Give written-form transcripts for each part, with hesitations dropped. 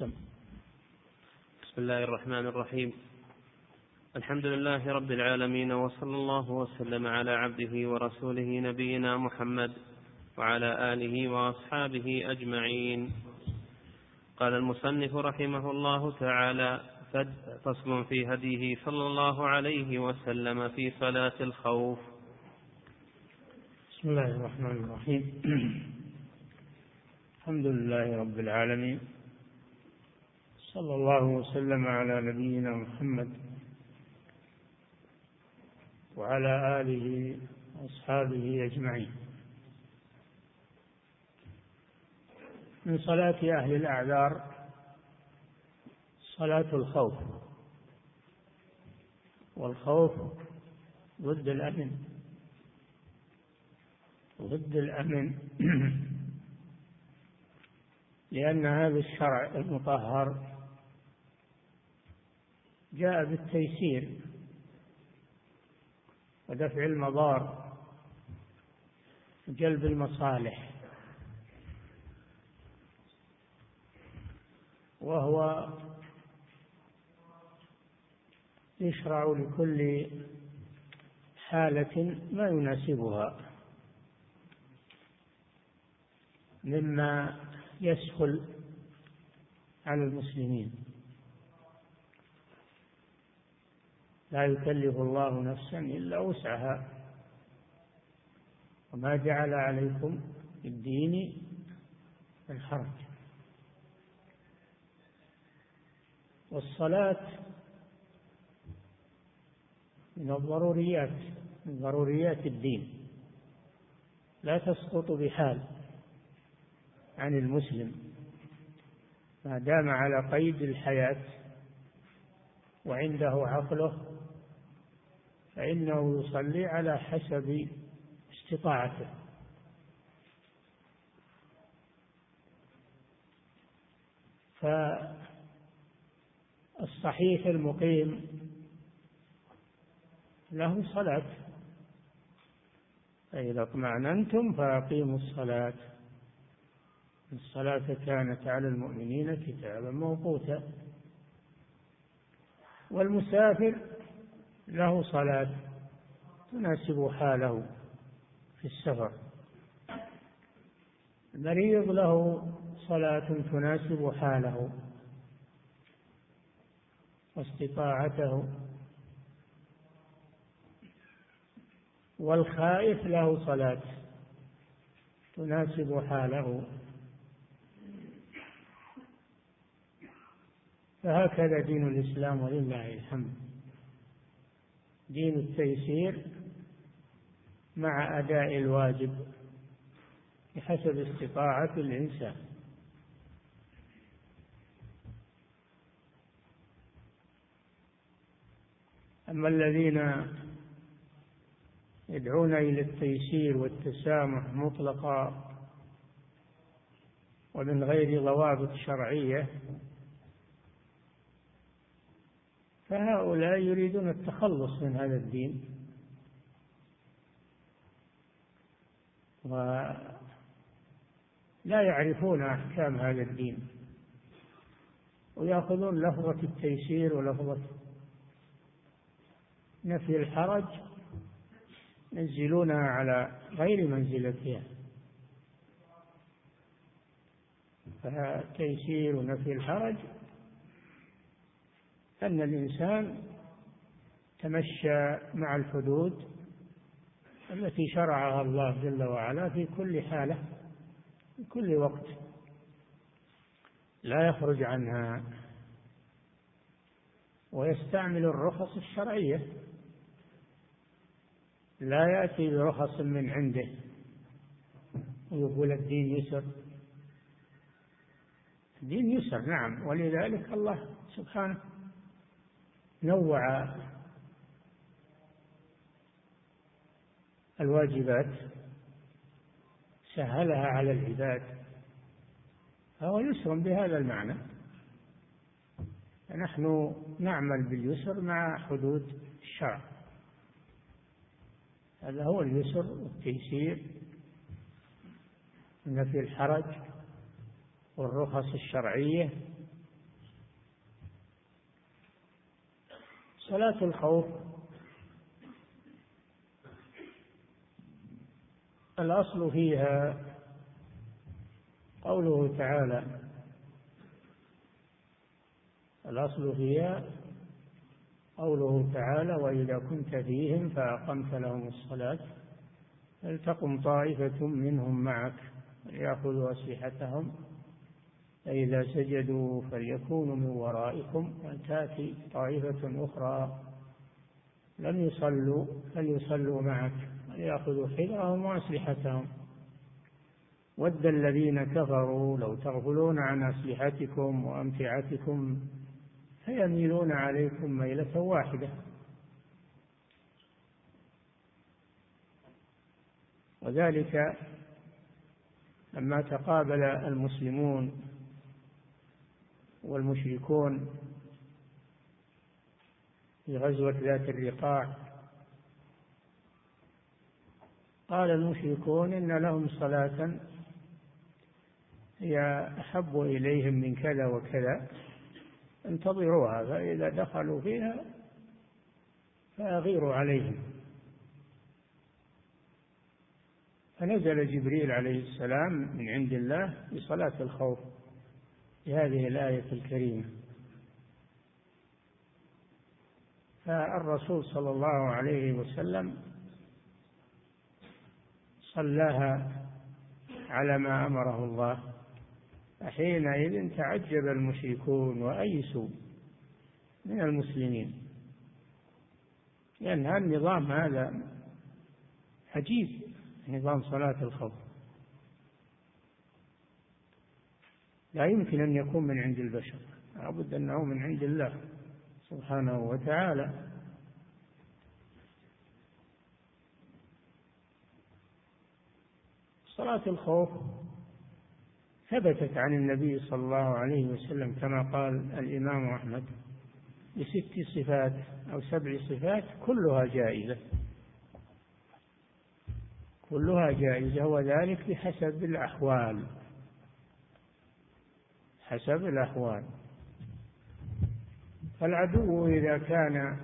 بسم الله الرحمن الرحيم. الحمد لله رب العالمين، وصلى الله وسلم على عبده ورسوله نبينا محمد وعلى آله وأصحابه أجمعين. قال المصنف رحمه الله تعالى: فصل في هديه صلى الله عليه وسلم في صلاة الخوف. بسم الله الرحمن الرحيم. الحمد لله رب العالمين، صلى الله وسلم على نبينا محمد وعلى آله وأصحابه أجمعين. من صلاة أهل الأعذار صلاة الخوف، والخوف ضد الأمن لأن هذا الشرع المطهر جاء بالتيسير ودفع المضار وجلب المصالح، وهو يشرع لكل حالة ما يناسبها مما يسهل على المسلمين. لا يكلف الله نفسا إلا وسعها، وما جعل عليكم في الدين من حرج. والصلاة من ضروريات الدين، لا تسقط بحال عن المسلم ما دام على قيد الحياة وعنده عقله، فإنه يصلي على حسب استطاعته. فالصحيح المقيم له صلاة، فإذا اطمأننتم فأقيموا الصلاة، الصلاة كانت على المؤمنين كتابا موقوتا. والمسافر له صلاة تناسب حاله في السفر، المريض له صلاة تناسب حاله واستطاعته، والخائف له صلاة تناسب حاله. فهكذا دين الإسلام ولله الحمد، دين التيسير مع أداء الواجب بحسب استطاعة الإنسان. أما الذين يدعون إلى التيسير والتسامح مطلقا ومن غير ضوابط شرعية، فهؤلاء يريدون التخلص من هذا الدين، ولا يعرفون أحكام هذا الدين، ويأخذون لفظة التيسير ولفظة نفي الحرج ينزلونها على غير منزلتها. فالتيسير ونفي الحرج أن الإنسان تمشى مع الحدود التي شرعها الله جل وعلا في كل حالة في كل وقت، لا يخرج عنها، ويستعمل الرخص الشرعية، لا يأتي برخص من عنده ويقول الدين يسر. الدين يسر نعم، ولذلك الله سبحانه نوع الواجبات، سهلها على العباد، فهو يسر بهذا المعنى. فنحن نعمل باليسر مع حدود الشرع، هذا هو اليسر والتيسير، نفي الحرج والرخص الشرعية صلاة الخوف الأصل فيها قوله تعالى، الأصل فيها قوله تعالى: وإذا كنت فيهم فأقمت لهم الصلاة فلتقم طائفة منهم معك ليأخذوا أسلحتهم فإذا سجدوا فليكونوا من ورائكم ولتأتي طائفة أخرى لم يصلوا فليصلوا معك وليأخذوا حذرهم وأسلحتهم ود الذين كفروا لو تغفلون عن أسلحتكم وأمتعتكم فيميلون عليكم ميلة واحدة. وذلك لما تقابل المسلمون والمشركون في غزوة ذات الرقاع، قال المشركون: إن لهم صلاة هي أحب إليهم من كذا وكذا، انتظروها فإذا دخلوا فيها فأغيروا عليهم. فنزل جبريل عليه السلام من عند الله بصلاة الخوف بهذه الآية الكريمة، فالرسول صلى الله عليه وسلم صلاها على ما أمره الله. فحينئذ تعجب المشركون وأيسوا من المسلمين، لأن النظام هذا عجيب، نظام صلاة الخوف لا يمكن أن يكون من عند البشر، لابد أنه من عند الله سبحانه وتعالى. صلاة الخوف ثبتت عن النبي صلى الله عليه وسلم كما قال الإمام أحمد ب6 صفات أو 7 صفات كلها جائزة، كلها جائزة، وذلك بحسب الأحوال، حسب الأحوال. فالعدو إذا كان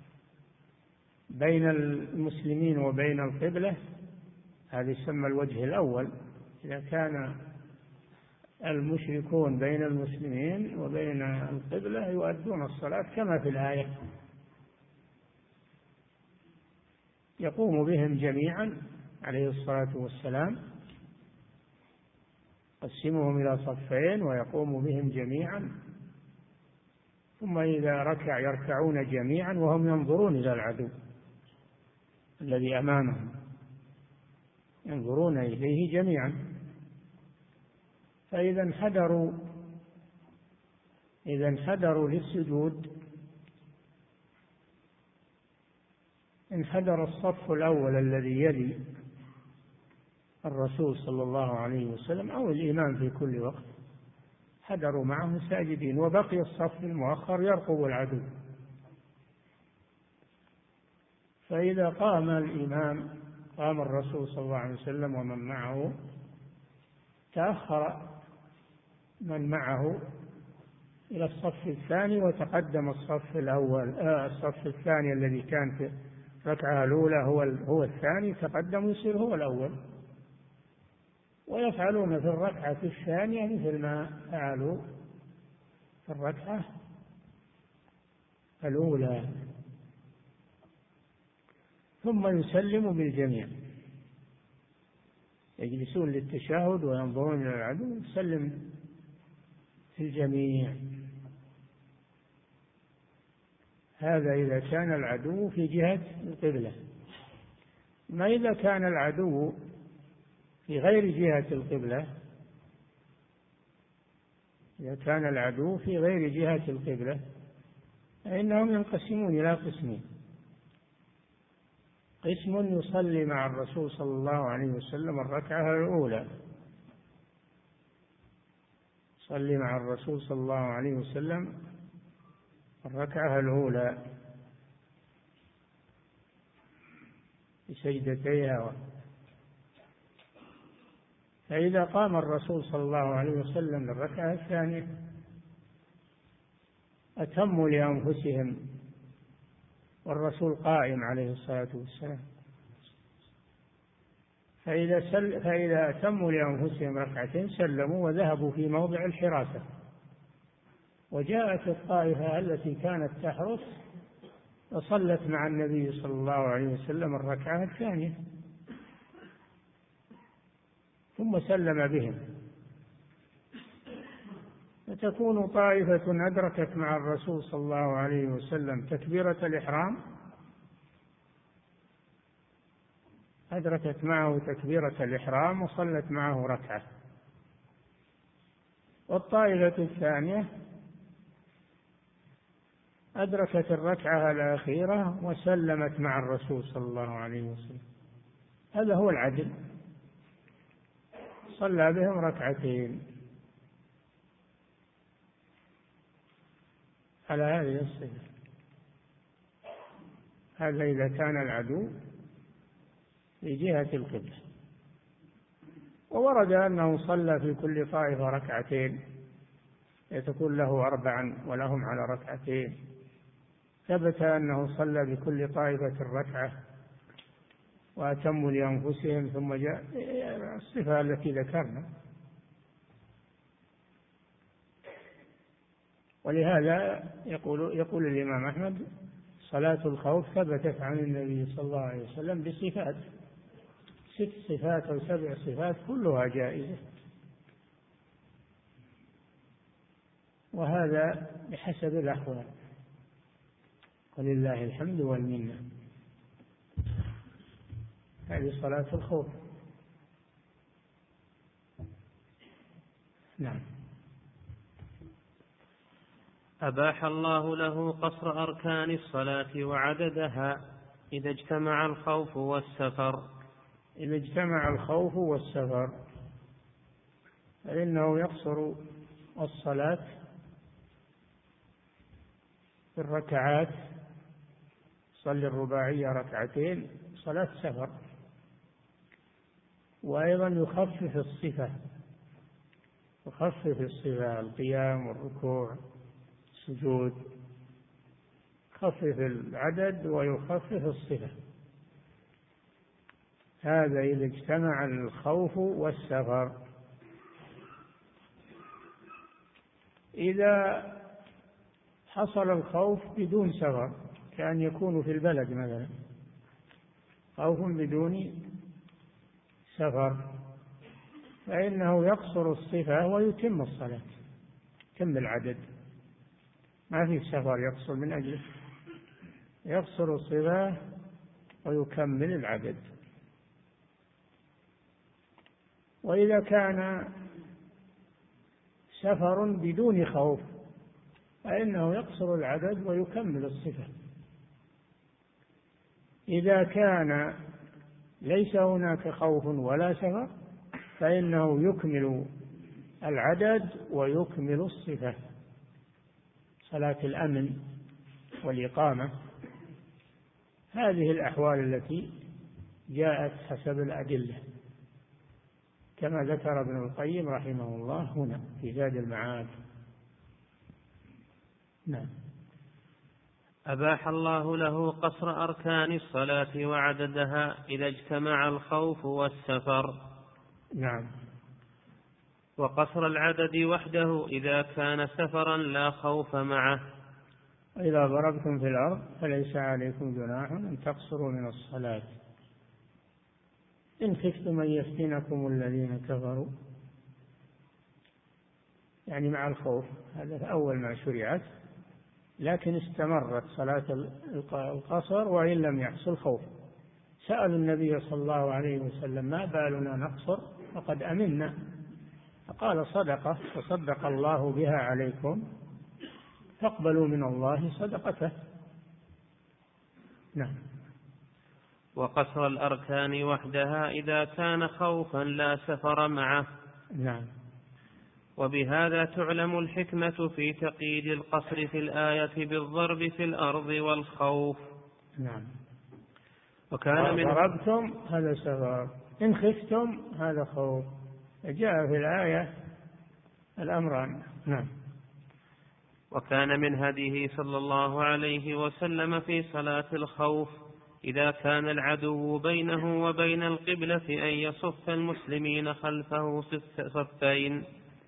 بين المسلمين وبين القبلة هذا يسمى الوجه الأول. إذا كان المشركون بين المسلمين وبين القبلة يؤدون الصلاة كما في الآية، يقوم بهم جميعا عليه الصلاة والسلام، قسمهم إلى صفين ويقوم بهم جميعا، ثم إذا ركع يركعون جميعا وهم ينظرون إلى العدو الذي أمامهم، ينظرون إليه جميعا. فإذا انحدروا للسجود، انحدر الصف الأول الذي يلي الرسول صلى الله عليه وسلم أو الإمام في كل وقت، حدروا معه ساجدين، وبقي الصف المؤخر يرقب العدو. فإذا قام الإمام، قام الرسول صلى الله عليه وسلم ومن معه، تأخر من معه إلى الصف الثاني وتقدم الصف الأول، الصف الثاني الذي كان في الركعة الأولى هو الثاني، تقدم يصير هو الأول، ويفعلون في الركعة الثانية مثل ما فعلوا في الركعة الأولى، ثم يسلم بالجميع، يجلسون للتشهد وينظرون إلى العدو، يسلم في الجميع. هذا إذا كان العدو في جهة القبلة. ما إذا كان العدو في غير جهة القبلة، إذا كان العدو في غير جهة القبلة فإنهم ينقسمون إلى قسمين: قسم يصلي مع الرسول صلى الله عليه وسلم الركعة الأولى، صلي مع الرسول صلى الله عليه وسلم الركعة الأولى بسجدتيها. فإذا قام الرسول صلى الله عليه وسلم للركعة الثانية أتموا لأنفسهم والرسول قائم عليه الصلاة والسلام. فإذا أتموا لأنفسهم ركعتين سلموا وذهبوا في موضع الحراسة. وجاءت الطائفة التي كانت تحرس وصلت مع النبي صلى الله عليه وسلم الركعة الثانية ثم سلم بهم. فتكون طائفة أدركت مع الرسول صلى الله عليه وسلم تكبيرة الإحرام، أدركت معه تكبيرة الإحرام وصلت معه ركعة، والطائفة الثانية أدركت الركعة الأخيرة وسلمت مع الرسول صلى الله عليه وسلم. هذا هو العدل، صلى بهم ركعتين على هذه الصفة. هذا إذا كان العدو في جهة القبلة. وورد أنه صلى في كل طائفة ركعتين، تكون له 4 ولهم على ركعتين. ثبت أنه صلى بكل طائفة ركعة وأتموا لأنفسهم، ثم جاء الصفة التي ذكرنا. ولهذا يقول الإمام أحمد: صلاة الخوف ثبتت عن النبي صلى الله عليه وسلم بصفات 6 صفات أو 7 صفات كلها جائزة، وهذا بحسب الأحوال، ولله الحمد والمنة. هذه صلاة الخوف. نعم. أباح الله له قصر أركان الصلاة وعددها إذا اجتمع الخوف والسفر. إذا اجتمع الخوف والسفر فإنه يقصر الصلاة في الركعات، صلي الرباعية ركعتين صلاة سفر. وأيضا يخفف الصفة القيام والركوع السجود، يخفف العدد ويخفف الصفة. هذا إذا اجتمع الخوف والسفر. إذا حصل الخوف بدون سفر، كأن يكون في البلد مثلا، خوف بدون سفر، فإنه يقصر الصفة ويتم الصلاة، يتم العدد، ما في سفر يقصر من أجله، يقصر الصفة ويكمل العدد. وإذا كان سفر بدون خوف فإنه يقصر العدد ويكمل الصفة. إذا كان ليس هناك خوف ولا سفر فإنه يكمل العدد ويكمل الصفة، صلاة الأمن والإقامة. هذه الأحوال التي جاءت حسب الأدلة كما ذكر ابن القيم رحمه الله هنا في زاد المعاد. نعم. أباح الله له قصر أركان الصلاة وعددها إذا اجتمع الخوف والسفر. نعم. وقصر العدد وحده إذا كان سفرا لا خوف معه. إذا ضربتم في الأرض فليس عليكم جناح أن تقصروا من الصلاة إن خفتم أن يفتنكم الذين كفروا، يعني مع الخوف. هذا أول ما شرعت، لكن استمرت صلاة القصر وإن لم يحصل خوف. سأل النبي صلى الله عليه وسلم: ما بالنا نقصر وقد أمنا؟ فقال: صدقة وصدق الله بها عليكم، فاقبلوا من الله صدقته. نعم. وقصر الأركان وحدها إذا كان خوفا لا سفر معه. نعم. وبهذا تعلم الحكمة في تقييد القصر في الآية بالضرب في الأرض والخوف. نعم. وكان من ضربتم هذا سفر، إن خفتم هذا خوف، جاء في الآية الأمران. نعم. وكان من هديه صلى الله عليه وسلم في صلاة الخوف إذا كان العدو بينه وبين القبلة أن يصف المسلمين خلفه صفين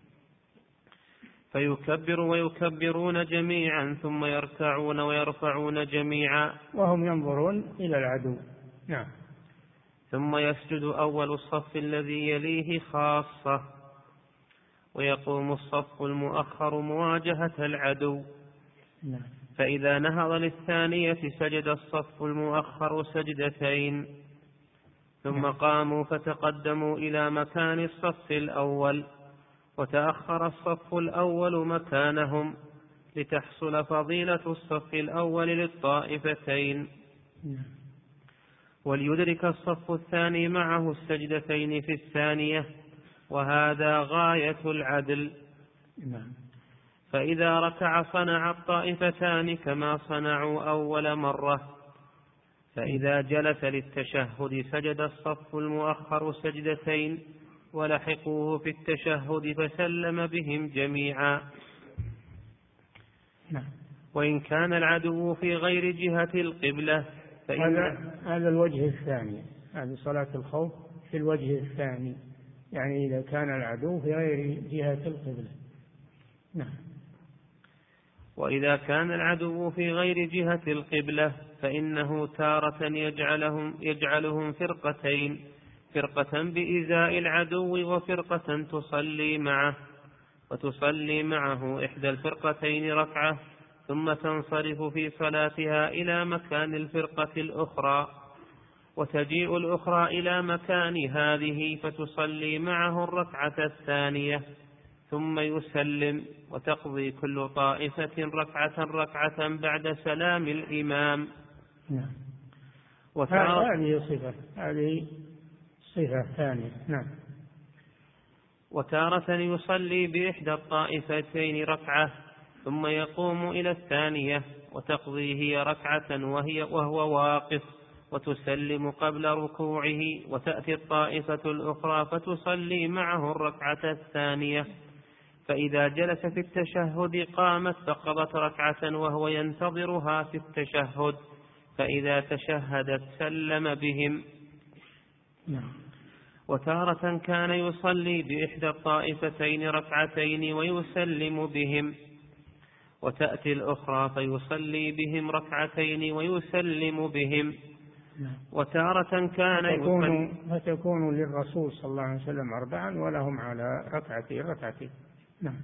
فيكبر ويكبرون جميعا ثم يركعون ويرفعون جميعا وهم ينظرون إلى العدو. نعم. ثم يسجد أول الصف الذي يليه خاصة ويقوم الصف المؤخر مواجهة العدو. نعم. فإذا نهض للثانية سجد الصف المؤخر سجدتين ثم قاموا فتقدموا إلى مكان الصف الأول وتأخر الصف الأول مكانهم لتحصل فضيلة الصف الأول للطائفتين، وليدرك الصف الثاني معه السجدتين في الثانية، وهذا غاية العدل. فإذا ركع صنع الطائفتان كما صنعوا أول مرة، فإذا جلس للتشهد سجد الصف المؤخر سجدتين ولحقوه في التشهد فسلم بهم جميعا. وإن كان العدو في غير جهة القبلة هذا الوجه الثاني، هذه صلاة الخوف في الوجه الثاني، يعني إذا كان العدو في غير جهة القبلة. نعم. وإذا كان العدو في غير جهة القبلة فإنه تارة يجعلهم فرقتين، فرقة بإزاء العدو وفرقة تصلي معه، وتصلي معه إحدى الفرقتين ركعة ثم تنصرف في صلاتها إلى مكان الفرقة الأخرى، وتجيء الأخرى إلى مكان هذه فتصلي معه الركعة الثانية ثم يسلم، وتقضي كل طائفة ركعة بعد سلام الإمام. هذه صفة ثانية. نعم. وتارة يصلي بإحدى الطائفتين ركعة ثم يقوم إلى الثانية وتقضي هي ركعة وهو واقف وتسلم قبل ركوعه، وتأتي الطائفة الأخرى فتصلي معه الركعة الثانية، فإذا جلس في التشهد قامت فقضت ركعة وهو ينتظرها في التشهد، فإذا تشهدت سلم بهم. وتارة كان يصلي بإحدى الطائفتين ركعتين ويسلم بهم، وتأتي الأخرى فيصلي بهم ركعتين ويسلم بهم. وتارة كان فتكون للرسول صلى الله عليه وسلم 4 ولهم على ركعتين. نعم.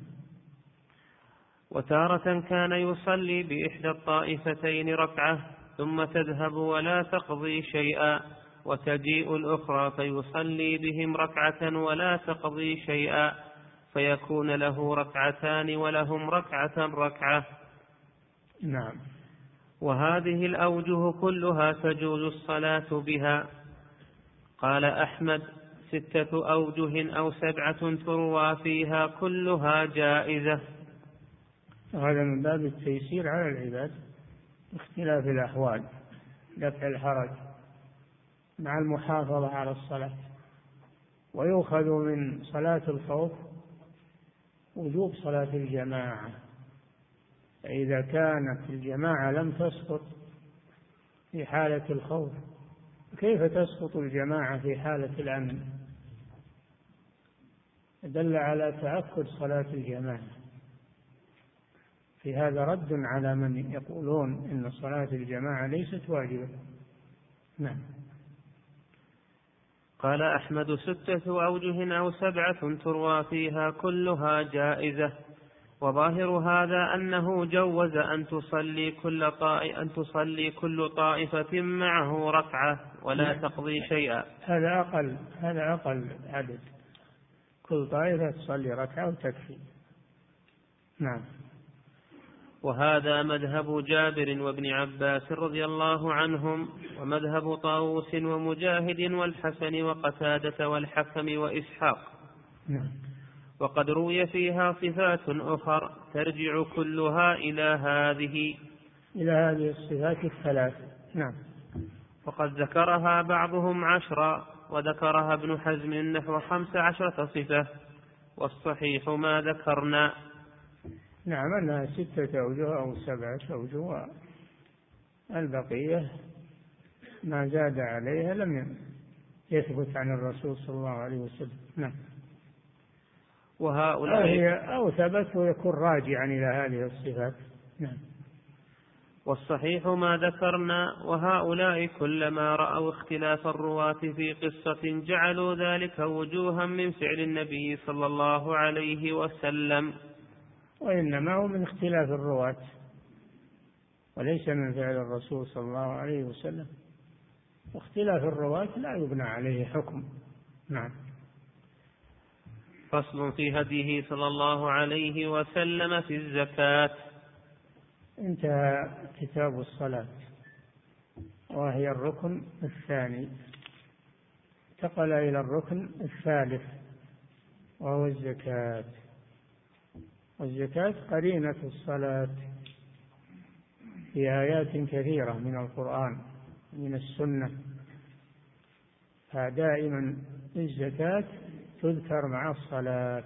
وتارة كان يصلي بإحدى الطائفتين ركعة ثم تذهب ولا تقضي شيئا، وتجيء الأخرى فيصلي بهم ركعة ولا تقضي شيئا، فيكون له ركعتان ولهم ركعة. نعم. وهذه الأوجه كلها تجوز الصلاة بها. قال أحمد: 6 أوجه أو 7 تروى فيها كلها جائزة. هذا من باب التيسير على العباد باختلاف الأحوال، دفع الحرج مع المحافظة على الصلاة. ويؤخذ من صلاة الخوف وجوب صلاة الجماعة، فإذا كانت الجماعة لم تسقط في حالة الخوف كيف تسقط الجماعة في حالة الأمن؟ دل على تأكد صلاة الجماعة. في هذا رد على من يقولون إن صلاة الجماعة ليست واجبة. نعم. قال أحمد: 6 أوجه أو 7 تروى فيها كلها جائزة. وظاهر هذا أنه جوز أن تصلي كل طائفة معه ركعة ولا تقضي شيئا. هذا أقل عدد، كل طائفة تصلي ركعة وتكفي. نعم. وهذا مذهب جابر وابن عباس رضي الله عنهم، ومذهب طاووس ومجاهد والحسن وقتادة والحكم وإسحاق. وقد روي فيها صفات أخر ترجع كلها إلى هذه الصفات الثلاث. نعم. وقد ذكرها بعضهم 10، وذكرها ابن حزم نحو 15 صفة، والصحيح ما ذكرنا. نعم أنها 6 أوجه أو 7 أوجه، البقية ما زاد عليها لم يثبت عن الرسول صلى الله عليه وسلم. نعم. أو ثبت ويكون راجعا إلى هذه الصفات. نعم. والصحيح ما ذكرنا. وهؤلاء كلما رأوا اختلاف الرواة في قصة جعلوا ذلك وجوها من فعل النبي صلى الله عليه وسلم، وإنما هو من اختلاف الرواة وليس من فعل الرسول صلى الله عليه وسلم. واختلاف الرواة لا يبنى عليه حكم. نعم. فصل في هديه صلى الله عليه وسلم في الزكاة. انتهى كتاب الصلاة وهي الركن الثاني، انتقل إلى الركن الثالث وهو الزكاة. والزكاة قرينة الصلاة في آيات كثيرة من القرآن من السنة، فدائما الزكاة تذكر مع الصلاة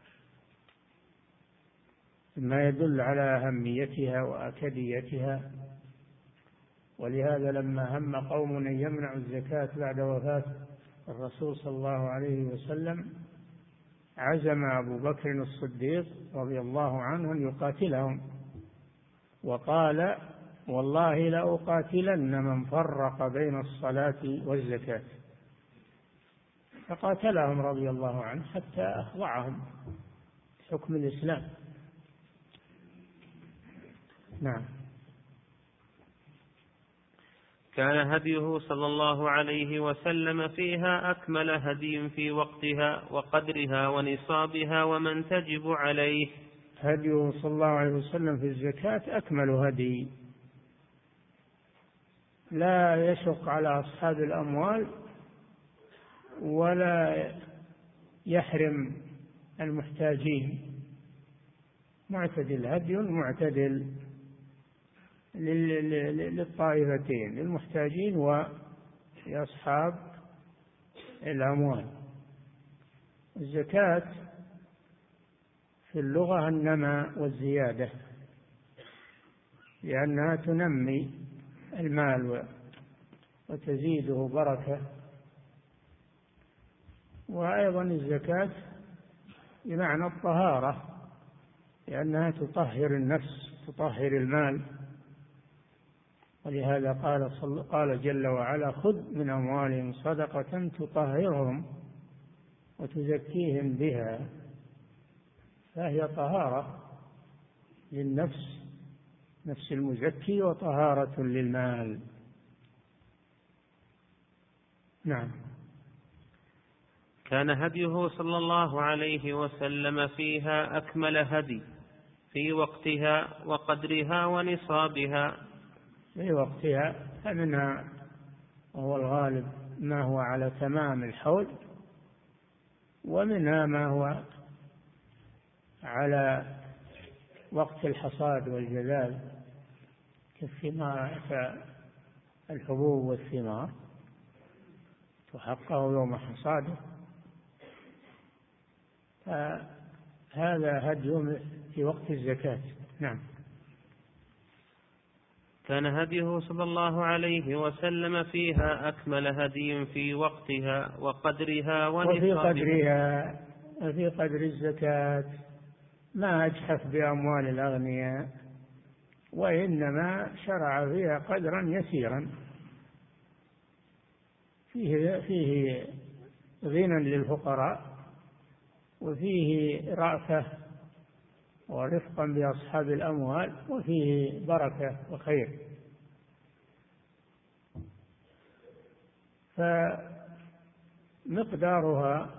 ما يدل على أهميتها وأكديتها. ولهذا لما هم قوم أن يمنعوا الزكاة بعد وفاة الرسول صلى الله عليه وسلم عزم أبو بكر الصديق رضي الله عنه أن يقاتلهم، وقال: والله لأقاتلن من فرق بين الصلاة والزكاة. فقاتلهم رضي الله عنه حتى أخضعهم حكم الإسلام. نعم. كان هديه صلى الله عليه وسلم فيها أكمل هدي في وقتها وقدرها ونصابها ومن تجب عليه. هديه صلى الله عليه وسلم في الزكاة أكمل هدي، لا يشق على أصحاب الأموال ولا يحرم المحتاجين، معتدل، هدي معتدل للطائفتين، للمحتاجين ولأصحاب الأموال. الزكاة في اللغة النماء والزيادة، لأنها تنمي المال وتزيده بركة. وأيضا الزكاة بمعنى الطهارة، لأنها تطهر النفس، تطهر المال. ولهذا قال جل وعلا: خذ من أموالهم صدقة تطهرهم وتزكيهم بها. فهي طهارة للنفس، نفس المزكي، وطهارة للمال. نعم. كان هديه صلى الله عليه وسلم فيها أكمل هدي في وقتها وقدرها ونصابها. في وقتها فمنها وهو الغالب ما هو على تمام الحول، ومنها ما هو على وقت الحصاد والجذاذ كالثمار، كالحبوب والثمار تحقق يوم حصاده. فهذا هدي في وقت الزكاة. نعم. كان هديه صلى الله عليه وسلم فيها أكمل هدي في وقتها وقدرها ونصابها. وفي قدر الزكاة ما أجحف بأموال الأغنياء، وإنما شرع فيها قدرا يسيرا فيه غنى للفقراء، وفيه رأفة ورفقا بأصحاب الأموال، وفيه بركة وخير. فمقدارها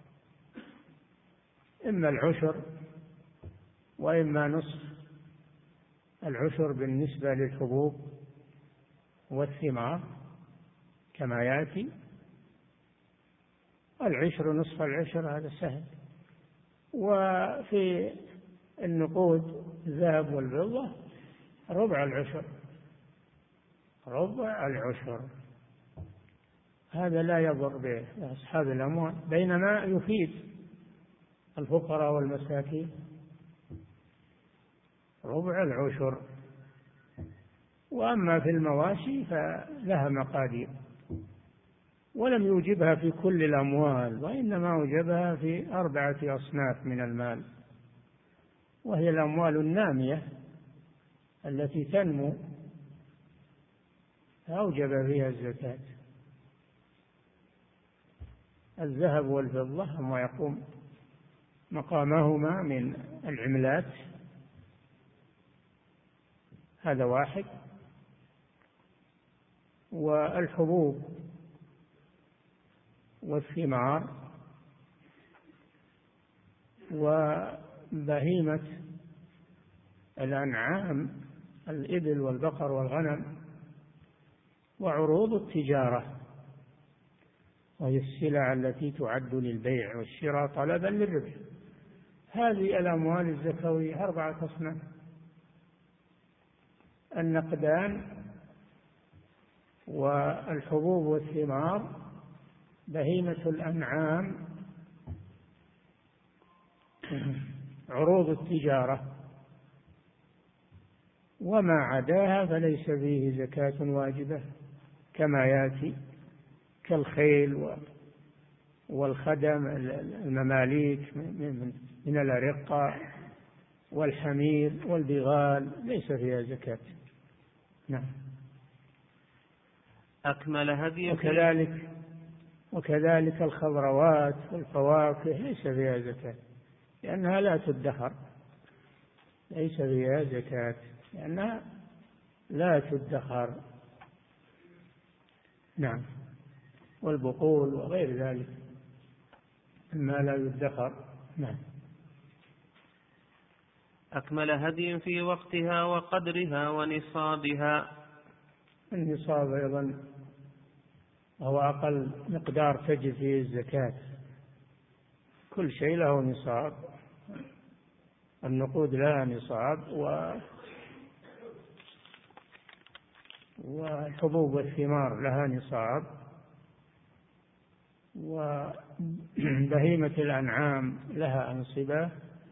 إما العشر وإما نصف العشر بالنسبة للحبوب والثمار كما يأتي، العشر نصف العشر هذا سهل. وفي النقود الذهب والفضة ربع العشر، ربع العشر، هذا لا يضر بأصحاب الأموال، بينما يفيد الفقراء والمساكين. ربع العشر. وأما في المواشي فلها مقادير، ولم يوجبها في كل الأموال، وإنما أوجبها في 4 أصناف من المال، وهي الأموال النامية التي تنمو فأوجب فيها الزكاة. الذهب والفضة ما يقوم مقامهما من العملات، هذا واحد. والحبوب والثمار وبهيمة الأنعام الإبل والبقر والغنم، وعروض التجارة وهي السلع التي تعد للبيع والشراء طلبا للربح. هذه الأموال الزكوية 4 أصناف: النقدان والحبوب والثمار، بهيمة الأنعام، عروض التجارة. وما عداها فليس فيه زكاة واجبة كما يأتي، كالخيل والخدم المماليك من الأرقة والحمير والبغال ليس فيها زكاة. نعم. أكمل هدي. وكذلك الخضروات والفواكه ليس فيها زكاة لأنها لا تدخر، ليس فيها زكاة لأنها لا تدخر. نعم. والبقول وغير ذلك ما لا يدخر. نعم. أكمل هدي في وقتها وقدرها ونصابها. النصاب أيضا هو أقل مقدار تجب فيه الزكاة، كل شيء له نصاب. النقود لها نصاب، والحبوب والثمار لها نصاب، وبهيمة الأنعام لها أنصبة.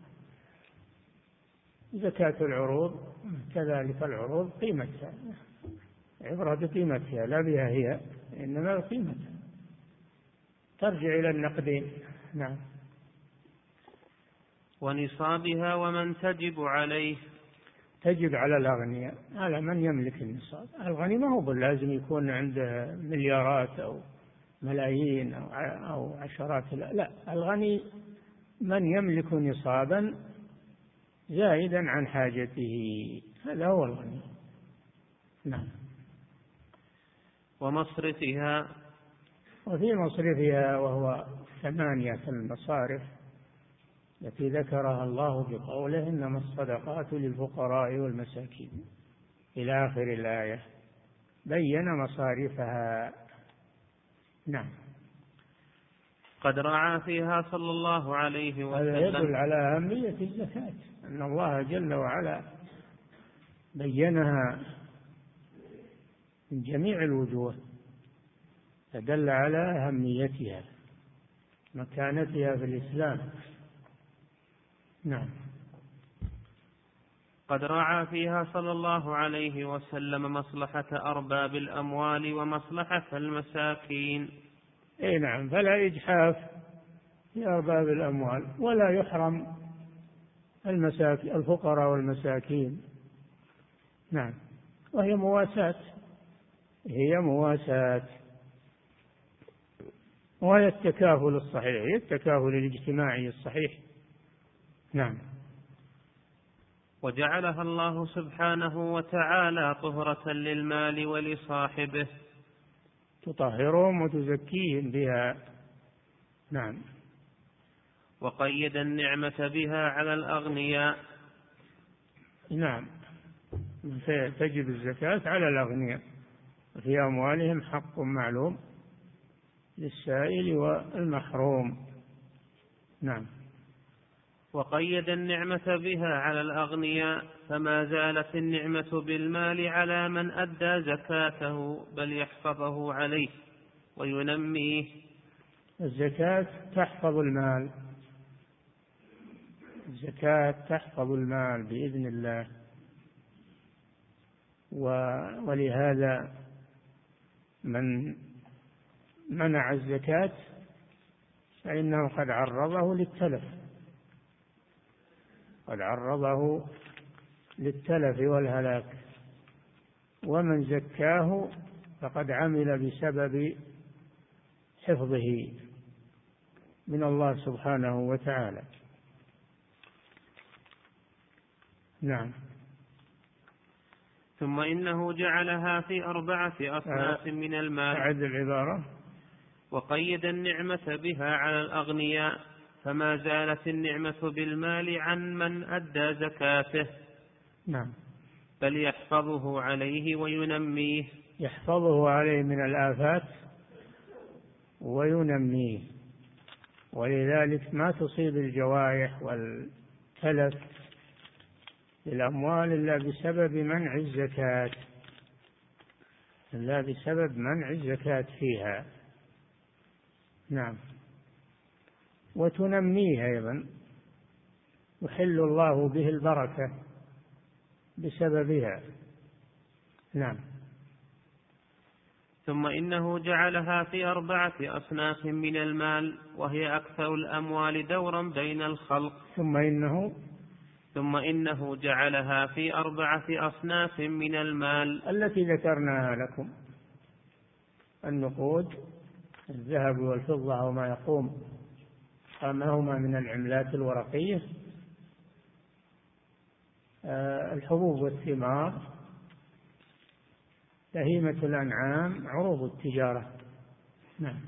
زكاة العروض كذلك، العروض قيمتها، عبرة بقيمتها لا بها هي، إنما قيمتها ترجع إلى النقدين. نعم. ونصابها ومن تجب عليه. تجب على الأغنياء، على من يملك النصاب. الغني ما هو باللازم يكون عنده مليارات أو ملايين أو عشرات، لا، الغني من يملك نصابا زائدا عن حاجته، هذا هو الغني. نعم. ومصرفها. وفي مصرفها، وهو 8 المصارف التي ذكرها الله بقوله إنما الصدقات للفقراء والمساكين إلى آخر الآية، بين مصارفها. نعم. قد رعى فيها صلى الله عليه وسلم. هذا يدل على أهمية الزكاة، أن الله جل وعلا بينها من جميع الوجوه، فدل على أهميتها، مكانتها في الإسلام. نعم. قد راعى فيها صلى الله عليه وسلم مصلحة أرباب الأموال ومصلحة المساكين. أي نعم، فلا إجحاف في أرباب الأموال، ولا يحرم الفقراء والمساكين. نعم. وهي مواساة، هي مواساة، وهي التكافل الصحيح، هي التكافل الاجتماعي الصحيح. نعم. وجعلها الله سبحانه وتعالى طهرة للمال ولصاحبه، تطهرهم وتزكيهم بها. نعم. وقيد النعمة بها على الأغنياء. نعم. تجب الزكاة على الأغنياء، في أموالهم حق معلوم للسائل والمحروم. نعم. وقيد النعمة بها على الأغنياء، فما زالت النعمة بالمال على من أدى زكاته، بل يحفظه عليه وينميه. الزكاة تحفظ المال، الزكاة تحفظ المال بإذن الله. ولهذا من منع الزكاة فإنه قد عرضه للتلف، قد عرضه للتلف والهلاك، ومن زكاه فقد عمل بسبب حفظه من الله سبحانه وتعالى. نعم. ثم إنه جعلها في 4 أصناف من المال. أعد العبارة. وقيد النعمة بها على الأغنياء، فما زالت النعمة بالمال عن من أدى زكاته. نعم. بل يحفظه عليه وينميه. يحفظه عليه من الآفات وينميه، ولذلك ما تصيب الجوائح والتلف الأموال إلا بسبب منع الزكاة، إلا بسبب منع الزكاة فيها. نعم. وتنميه أيضا، يحل الله به البركة بسببها. نعم. ثم إنه جعلها في 4 أصناف من المال، وهي أكثر الأموال دورا بين الخلق. ثم إنه جعلها في 4 أصناف من المال التي ذكرناها لكم: النقود، الذهب والفضة وما يقوم قامهما من العملات الورقية، الحبوب والثمار، بهيمة الأنعام، عروض التجارة. نعم.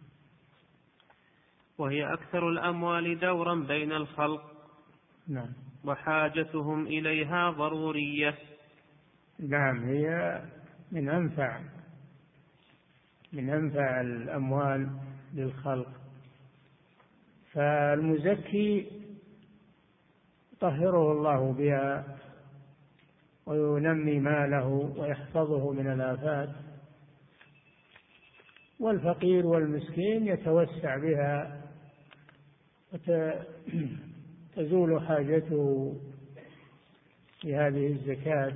وهي أكثر الأموال دورا بين الخلق. نعم. وحاجتهم إليها ضرورية. نعم. هي من أنفع الأموال للخلق، فالمزكي يطهره الله بها وينمي ماله ويحفظه من الآفات، والفقير والمسكين يتوسع بها وتزول حاجته بهذه الزكاة.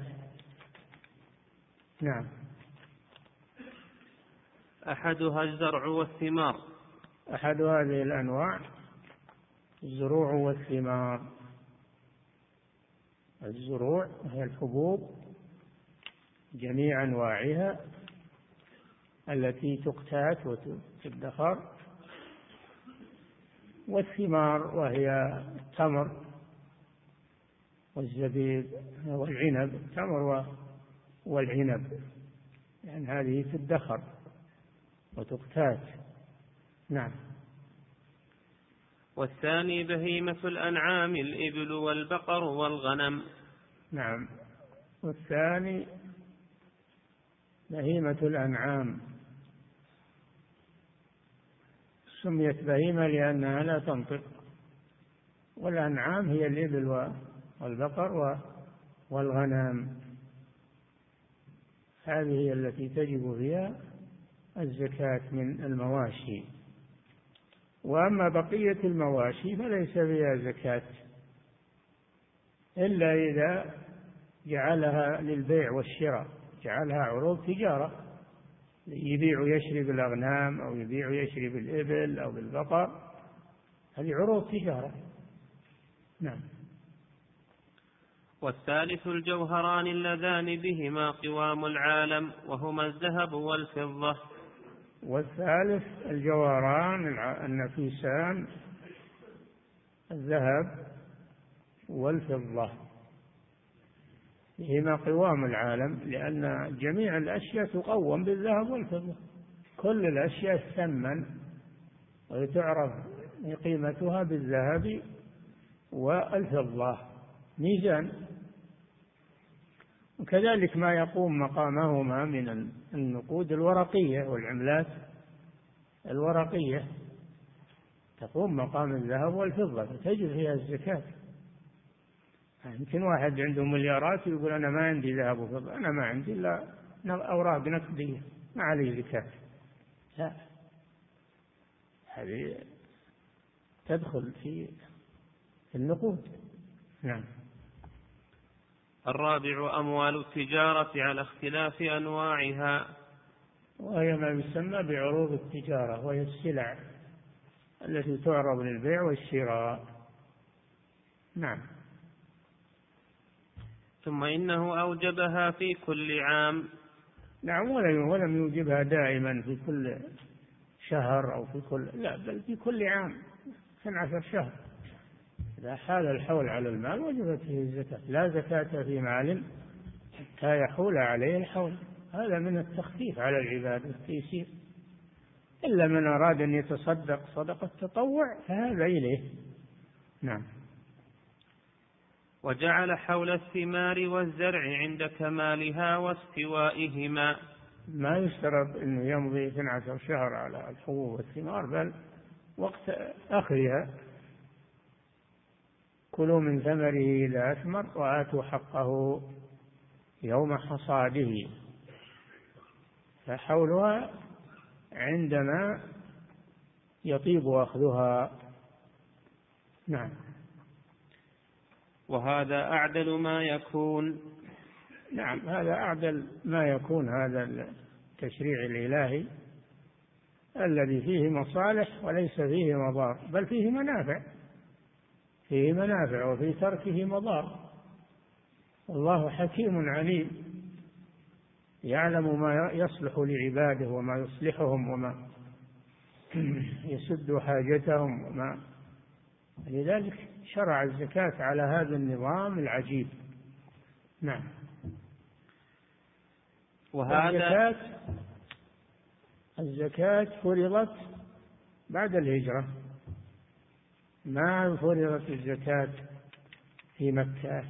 نعم. أحدها الزرع والثمار. أحد هذه الأنواع الزروع والثمار. الزروع هي الحبوب جميع أنواعها التي تقتات وتدخر، والثمار وهي التمر والزبيب والعنب، التمر والعنب، يعني هذه تدخر وتقتات. نعم. والثاني بهيمة الأنعام، الإبل والبقر والغنم. نعم. والثاني بهيمة الأنعام، سميت بهيمة لأنها لا تنطق، والأنعام هي الإبل والبقر والغنم، هذه هي التي تجب فيها الزكاة من المواشي. وأما بقية المواشي فليس فيها زكاة إلا إذا جعلها للبيع والشراء، جعلها عروض تجارة، يبيع ويشري بالأغنام أو يبيع ويشري بالإبل أو بالبقر، هذه عروض تجارة. نعم. والثالث الجوهران اللذان بهما قوام العالم، وهما الذهب والفضة. والثالث الجوهران النفيسان، الذهب والفضة، بهما قوام العالم، لأن جميع الأشياء تقوم بالذهب والفضة، كل الأشياء تثمن وتعرف قيمتها بالذهب والفضة، ميزان. وكذلك ما يقوم مقامهما من النقود الورقية والعملات الورقية تقوم مقام الذهب والفضة، فتجب فيها الزكاة. يمكن واحد عنده مليارات ويقول أنا ما عندي ذهب وفضة، أنا ما عندي إلا أوراق نقدية ما عليه زكاة. لا، هذه تدخل في النقود. نعم. الرابع أموال التجارة على اختلاف أنواعها، وهي ما يسمى بعروض التجارة، وهي السلع التي تعرض للبيع والشراء. نعم. ثم إنه أوجبها في كل عام. نعم، ولم يوجبها دائما في كل شهر أو في كل، لا، بل في كل عام 12 شهر. إذا حال الحول على المال وجبت فيه الزكاة. لا زكاة في مال حتى يحول عليه الحول. هذا من التخفيف على العباد والتيسير. إلا من أراد أن يتصدق صدقة تطوع فهذا إليه. نعم. وجعل حول الثمار والزرع عند كمالها واستوائهما. ما يشترط أنه يمضي 12 شهر على الحبوب والثمار، بل وقت أخذها. كلوا من ثمره إذا أثمر وآتوا حقه يوم حصاده. فحولها عندما يطيب أخذها. نعم. وهذا أعدل ما يكون. نعم، هذا أعدل ما يكون، هذا التشريع الإلهي الذي فيه مصالح وليس فيه مضار، بل فيه منافع، فيه منافع وفي تركه مضار. والله حكيم عليم، يعلم ما يصلح لعباده وما يصلحهم وما يسد حاجتهم وما. لذلك شرع الزكاة على هذا النظام العجيب. نعم. وهذا الزكاة فرضت بعد الهجرة، ما فرضت الزكاة في مكة.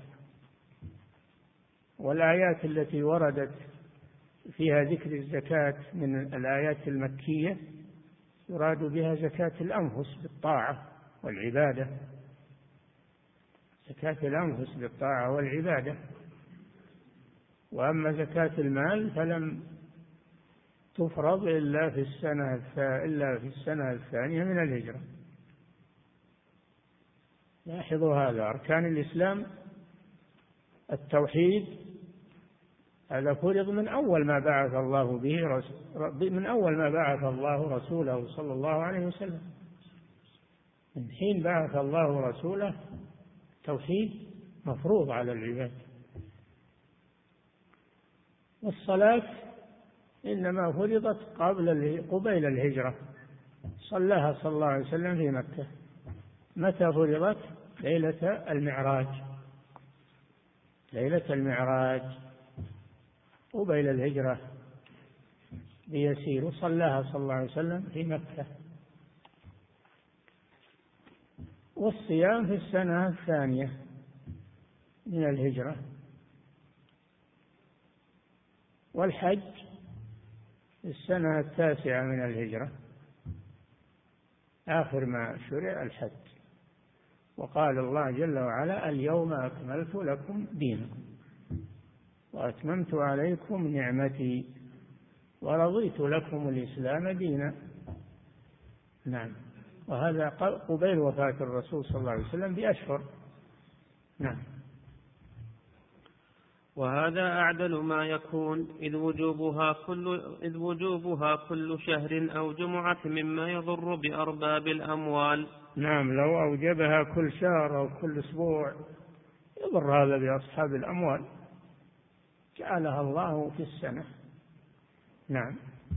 والآيات التي وردت فيها ذكر الزكاة من الآيات المكية يراد بها زكاة الأنفس بالطاعة والعبادة، زكاة الأنفس بالطاعة والعبادة. وأما زكاة المال فلم تفرض إلا في السنة الثانية من الهجرة. لاحظوا هذا. أركان الإسلام التوحيد، هذا فرض من أول ما بعث الله من أول ما بعث الله رسوله صلى الله عليه وسلم. من حين بعث الله رسوله التوحيد مفروض على العباد. والصلاة إنما فرضت قبيل الهجرة، صلاها صلى الله عليه وسلم في مكة. متى فرضت؟ ليلة المعراج قبيل الهجرة بيسير، صلاها صلى الله عليه وسلم في مكة. والصيام في السنة الثانية من الهجرة. والحج في السنة التاسعة من الهجرة، آخر ما شرع الحج. وقال الله جل وعلا: اليوم أكملت لكم دينكم وأتممت عليكم نعمتي ورضيت لكم الإسلام دينا. نعم. وهذا قبيل وفاة الرسول صلى الله عليه وسلم بأشهر. نعم. وهذا أعدل ما يكون، إذ وجوبها كل شهر أو جمعة مما يضر بأرباب الأموال. نعم، لو أوجبها كل شهر أو كل أسبوع يضر هذا بأصحاب الأموال. جعلها الله في السنة. نعم.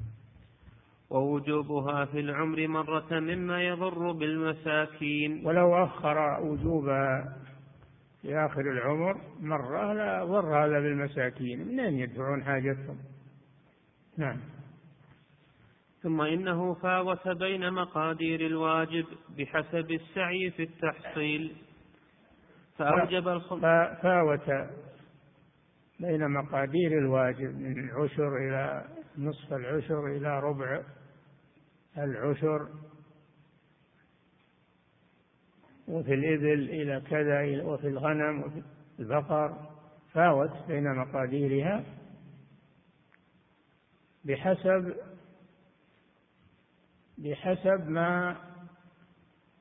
ووجوبها في العمر مرة مما يضر بالمساكين. ولو أخر وجوبها في آخر العمر مرة لا ضر هذا بالمساكين، منين يدفعون حاجتهم؟ نعم. ثم إنه فاوت بين مقادير الواجب بحسب السعي في التحصيل، فأوجب فاوت بين مقادير الواجب من العشر إلى نصف العشر إلى ربع العشر، وفي الإبل إلى كذا، وفي الغنم وفي البقر. فاوت بين مقاديرها بحسب ما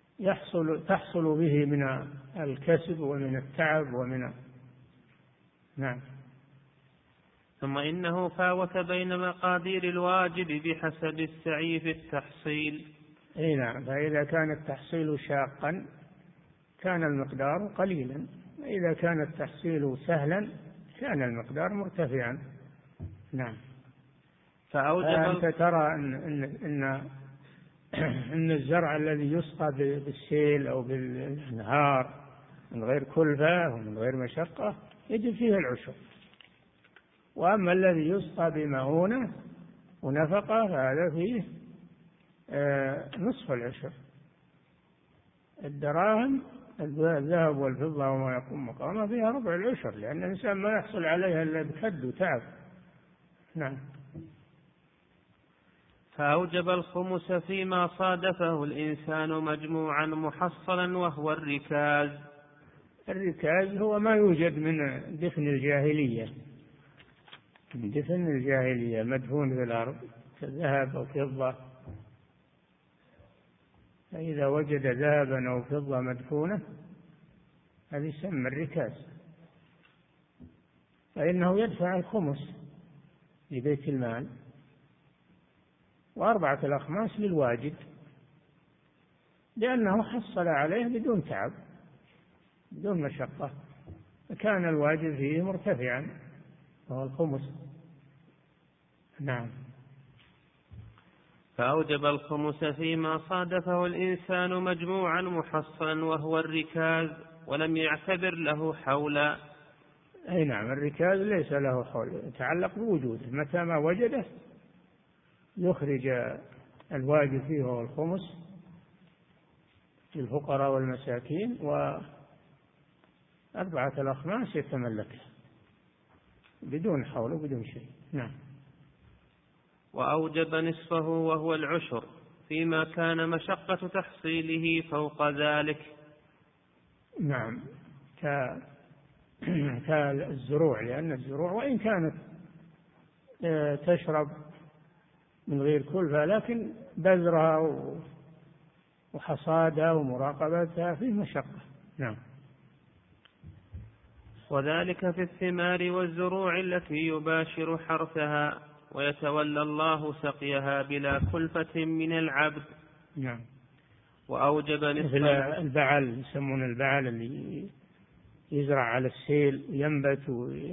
تحصل به من الكسب ومن التعب ومن نعم. ثم إنه فاوت بين مقادير الواجب بحسب السعي في التحصيل. أي نعم. فإذا كان التحصيل شاقا كان المقدار قليلا، وإذا كان التحصيل سهلا كان المقدار مرتفعا. نعم. فأنت ترى أن الزرع الذي يسقى بالسيل أو بالنهار من غير كلفة ومن غير مشقة يجب فيه العشر، وأما الذي يسقى بمؤونة ونفقة فهذا فيه نصف العشر. الدراهم الذهب والفضة وما يقوم مقامه فيها ربع العشر، لأن الإنسان ما يحصل عليها إلا بكد وتعب. نعم. فأوجب الخمس فيما صادفه الإنسان مجموعا محصلا وهو الركاز. الركاز هو ما يوجد من دفن الجاهلية، من دفن الجاهلية مدفون في الأرض كذهب أو فضة. فإذا وجد ذهبا أو فضة مدفونة هذا يسمى الركاز، فإنه يدفع الخمس لبيت المال، و4 الأخماس للواجد، لأنه حصل عليه بدون تعب بدون مشقة، فكان الواجب فيه مرتفعا وهو الخمس. نعم. فأوجب الخمس فيما صادفه الإنسان مجموعا محصلا وهو الركاز، ولم يعتبر له حولا. أي نعم. الركاز ليس له حول، يتعلق بوجوده، متى ما وجده يخرج الواجب فيه وهو الخمس للفقراء والمساكين، و4 الأخماس يتملكه بدون حول وبدون شيء. نعم. وأوجب نصفه وهو العشر فيما كان مشقة تحصيله فوق ذلك. نعم. كالزروع، لأن الزروع وإن كانت تشرب من غير كلفة، لكن بذرها وحصادها ومراقبتها فيه مشقة. نعم. وذلك في الثمار والزروع التي يباشر حرثها ويتولى الله سقيها بلا كلفة من العبد. نعم. وأوجب مثل البعل، يسمون البعل اللي يزرع على السيل وينبت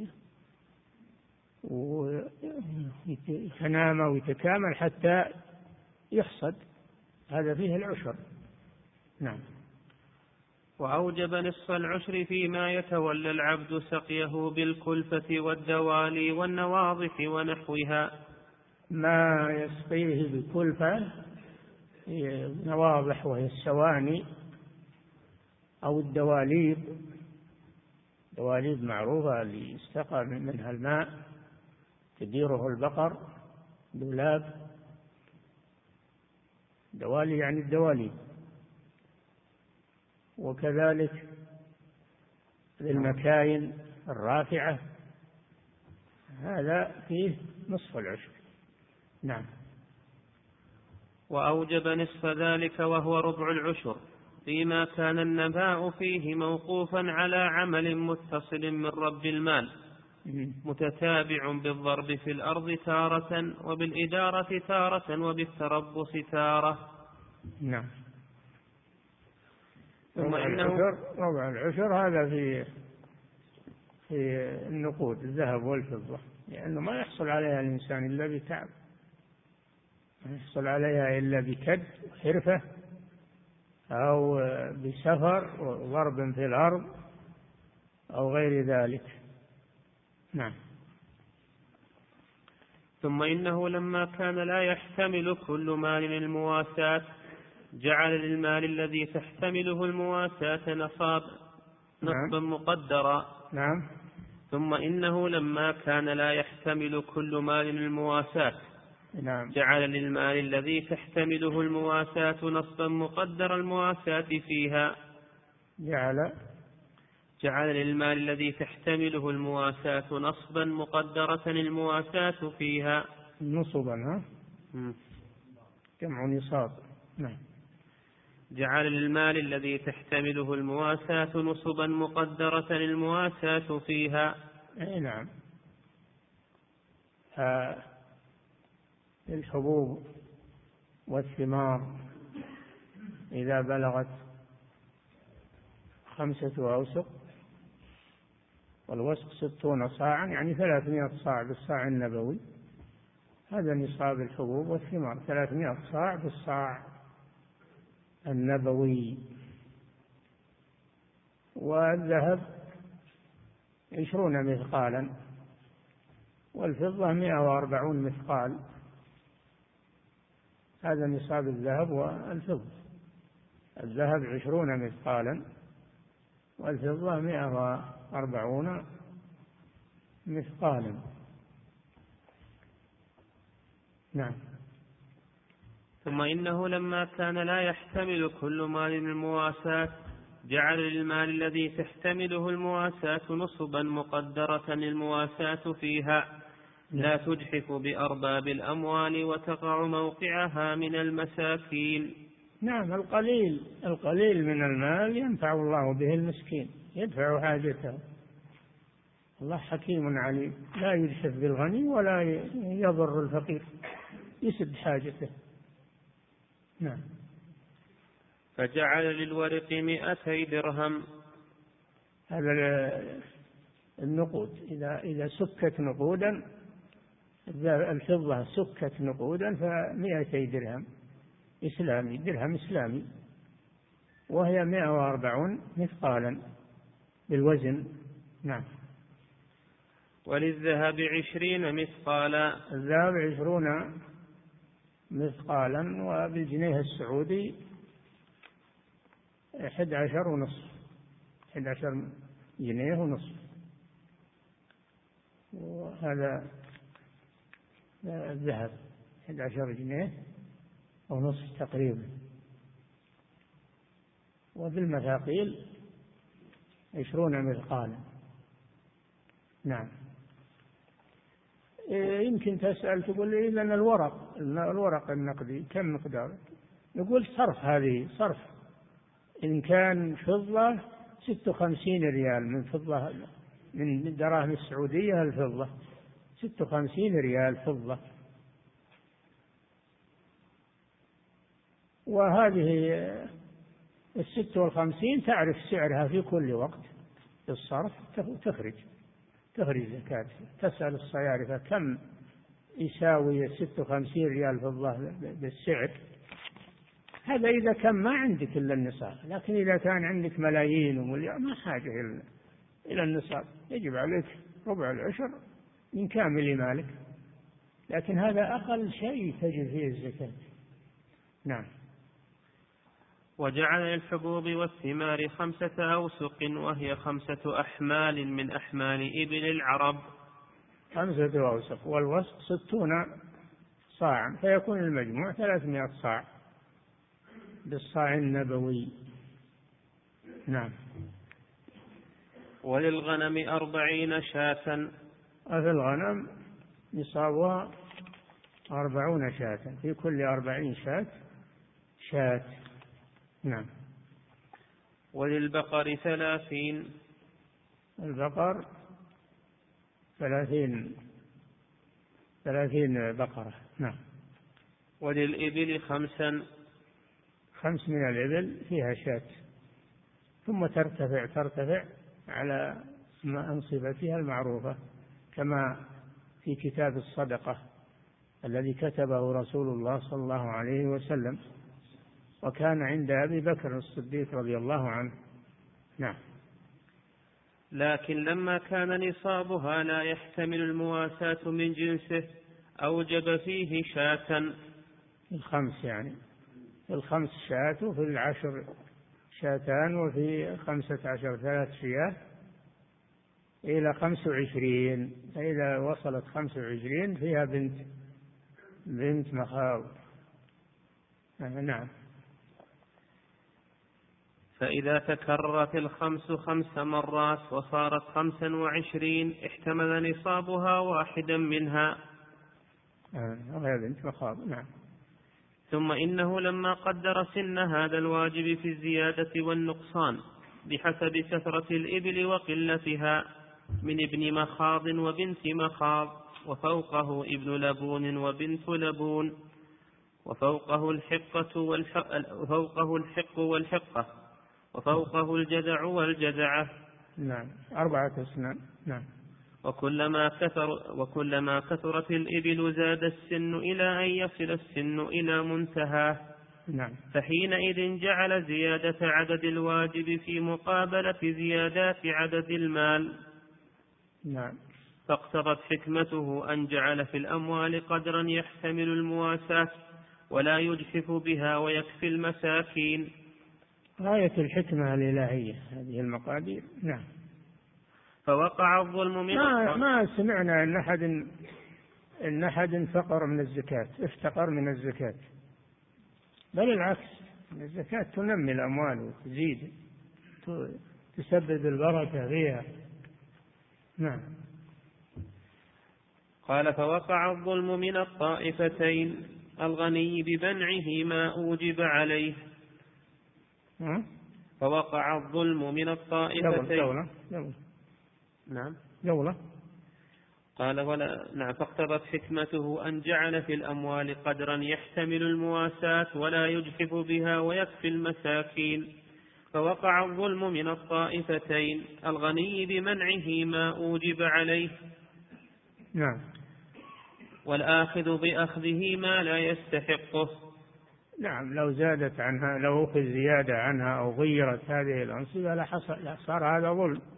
ويتنامى ويتكامل حتى يحصد، هذا فيه العشر. نعم. وأوجب نصف العشر فيما يتولى العبد سقيه بالكلفة والدوالي والنواضح ونحوها. ما يسقيه بكلفة نواضح وهي السواني أو الدواليب. دواليب معروفة اللي يستقى منها الماء تديره البقر، دولاب. دوالي يعني الدواليب. وكذلك للمكاين الرافعة، هذا فيه نصف العشر. نعم. وأوجب نصف ذلك وهو ربع العشر فيما كان النباء فيه موقوفا على عمل متصل من رب المال متتابع بالضرب في الأرض تارة وبالإدارة تارة وبالتربص تارة. نعم. ثم ربع العشر هذا في النقود الذهب والفضة، لأنه ما يحصل عليها الإنسان إلا بتعب، ما يحصل عليها إلا بكد وحرفة أو بسفر وضرب في الأرض أو غير ذلك. نعم. ثم إنه لما كان لا يحتمل كل مال المواساة جعل للمال الذي تحتمله المواساة نصبا مقدرا. نعم. ثم إنه لما كان لا يحتمل كل مال المواساة نعم. جعل للمال الذي تحتمله المواساة نصبا مقدر المواساة فيها. جعل للمال الذي تحتمله المواساة نصبا مقدرة المواساة فيها. نصبا جمع نصاب. نعم. جعل للمال الذي تحتمله المواساة نصبا مقدرة المواساة فيها. نعم. الحبوب والثمار إذا بلغت 5 أوسق، والوسق 60 صاعا، يعني 300 صاع بالصاع النبوي، هذا نصاب الحبوب والثمار، 300 صاع بالصاع النبوي. والذهب 20 مثقالا، والفضة 140 مثقال، هذا نصاب الذهب والفضة. الذهب 20 مثقالا، والفضة 140 مثقالا. نعم. ثم إنه لما كان لا يحتمل كل مال المواساة جعل للمال الذي تحتمله المواساة نصبا مقدرة للمواساة فيها لا تجحف بأرباب الأموال وتقع موقعها من المساكين. نعم. القليل من المال ينفع الله به المسكين، يدفع حاجته. الله حكيم عليم، لا يجحف بالغني ولا يضر الفقير، يسد حاجته. نعم. فجعل للورق 200 درهم. هذا النقود إذا سكت نقودا، الفضة سكت نقودا ف200 درهم إسلامي، درهم إسلامي، وهي 140 مثقالا بالوزن. نعم. وللذهب 20 مثقالا. الذهب 20 مثقالا، وبالجنيه السعودي 11 ونصف، 11 جنيه ونصف، وهذا الذهب 11 جنيه ونصف تقريبا. وبالمثاقيل 20 مثقالا. نعم. يمكن تسأل تقول لي لأن الورق النقدي كم مقداره؟ نقول صرف، هذه صرف. إن كان فضة 56 ريال من فضة، من الدراهم السعودية الفضة 56 ريال فضة. وهذه 56 تعرف سعرها في كل وقت بالصرف، تخرج زكاة. تسأل الصيارفة كم يساوي 56 ريال فضة بالسعر، هذا إذا كان ما عندك إلا النصاب. لكن إذا كان عندك ملايين ومليار ما حاجة إلى النصاب، يجب عليك ربع العشر من كامل مالك، لكن هذا أقل شيء تجب فيه الزكاة. نعم. وجعل الحبوب والثمار 5 أوسق، وهي 5 أحمال من أحمال إبل العرب. 5 أوسق، والوسق 60 صاعا، فيكون المجموع 300 صاع بالصاع النبوي. نعم. وللغنم 40 شاة. وفي الغنم نصابها 40 شاة، في كل 40 شاة. نعم. وللبقر 30. البقر 30 بقرة. نعم. وللإبل 5. 5 من الإبل فيها شاة، ثم ترتفع على أنصبتها المعروفة، كما في كتاب الصدقة الذي كتبه رسول الله صلى الله عليه وسلم، وكان عند أبي بكر الصديق رضي الله عنه. نعم. لكن لما كان نصابها لا يحتمل المواساة من جنسه أوجب فيه شاة. الخمس، يعني في 5 شاة، وفي 10 شاتان، وفي 15 3 شياه، إلى 25. فإذا وصلت 25 فيها بنت مخاض. نعم. فإذا تكررت 5 مرات وصارت 25 احتمل نصابها واحدا منها. وهي بنت مخاض. نعم. ثم إنه لما قدر سن هذا الواجب في الزيادة والنقصان بحسب كثرة الإبل وقلتها من ابن مخاض وبنت مخاض، وفوقه ابن لبون وبنت لبون، وفوقه الحق والحقة، وفوقه الجذع والجذعة. نعم، 4 أسنان. نعم. وكلما كثرت الإبل زاد السن إلى أن يصل السن إلى منتهاه. نعم. فحينئذ جعل زيادة عدد الواجب في مقابلة زيادات عدد المال. نعم. فاقتضت حكمته أن جعل في الأموال قدرا يحتمل المواساة ولا يجحف بها ويكفي المساكين. غاية الحكمة الإلهية هذه المقادير. نعم. فوقع الظلم من ما سمعنا إن أحد فقر من الزكاة، افتقر من الزكاة، بل العكس، الزكاة تنمي الأموال وتزيد، تسبب البركة فيها. نعم. قال: فوقع الظلم من الطائفتين، الغني بمنعه ما أوجب عليه. فوقع الظلم من الطائفتين. نعم. دولة. قال: نعم. فاقتضت حكمته أن جعل في الأموال قدرا يحتمل المواساة ولا يجحف بها ويكفي المساكين. فوقع الظلم من الطائفتين، الغني بمنعه ما أوجب عليه. نعم. والآخذ بأخذه ما لا يستحقه. نعم، لو زادت عنها، لو أخذ زيادة عنها أو غيرت هذه الأنصبة صار هذا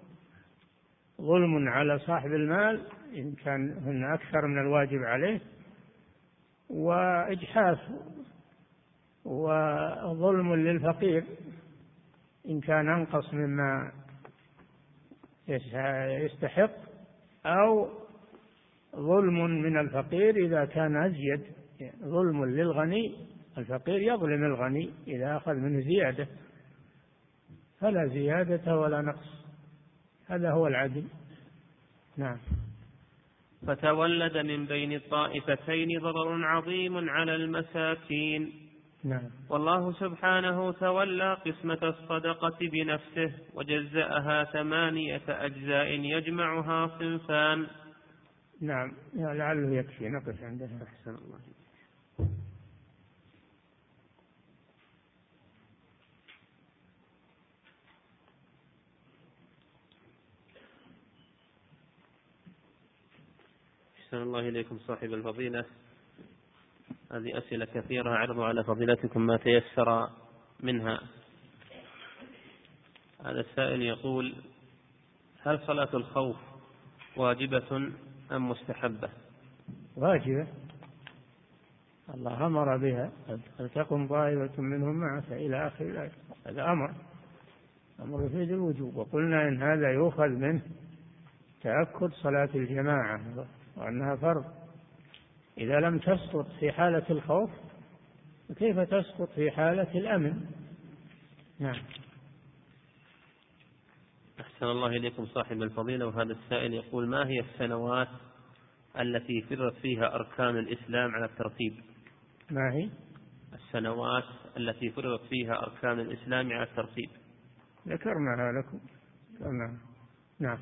ظلم على صاحب المال إن كان هن أكثر من الواجب عليه، وإجحاف وظلم للفقير إن كان أنقص مما يستحق، أو ظلم من الفقير إذا كان أزيد. ظلم للغني، الفقير يظلم الغني إذا أخذ منه زيادة، فلا زيادة ولا نقص، هذا هو العدل. نعم. فتولد من بين الطائفتين ضرر عظيم على المساكين. نعم. والله سبحانه تولى قسمة الصدقة بنفسه وجزأها 8 أجزاء يجمعها صنفان. نعم، لعله يكفي نقف عندها. أحسن الله. أحسن الله إليكم صاحب الفضيلة. هذه أسئلة كثيرة أعرض على فضيلتكم ما تيسر منها. هذا السائل يقول: هل صلاة الخوف واجبة أم مستحبة؟ واجبة، الله أمر بها، فلتكن طائفة منهم معك إلى آخر الآية. هذا أمر يفيد الوجوب، وقلنا إن هذا يؤخذ منه تأكد صلاة الجماعة وأنها فرض. إذا لم تسقط في حالة الخوف فكيف تسقط في حالة الأمن؟ نعم. أحسن الله إليكم صاحب الفضيلة. وهذا السائل يقول: ما هي السنوات التي فرضت فيها أركان الإسلام على الترتيب؟ ما هي السنوات التي فرضت فيها أركان الإسلام على الترتيب؟ ذكرناها لكم. نعم.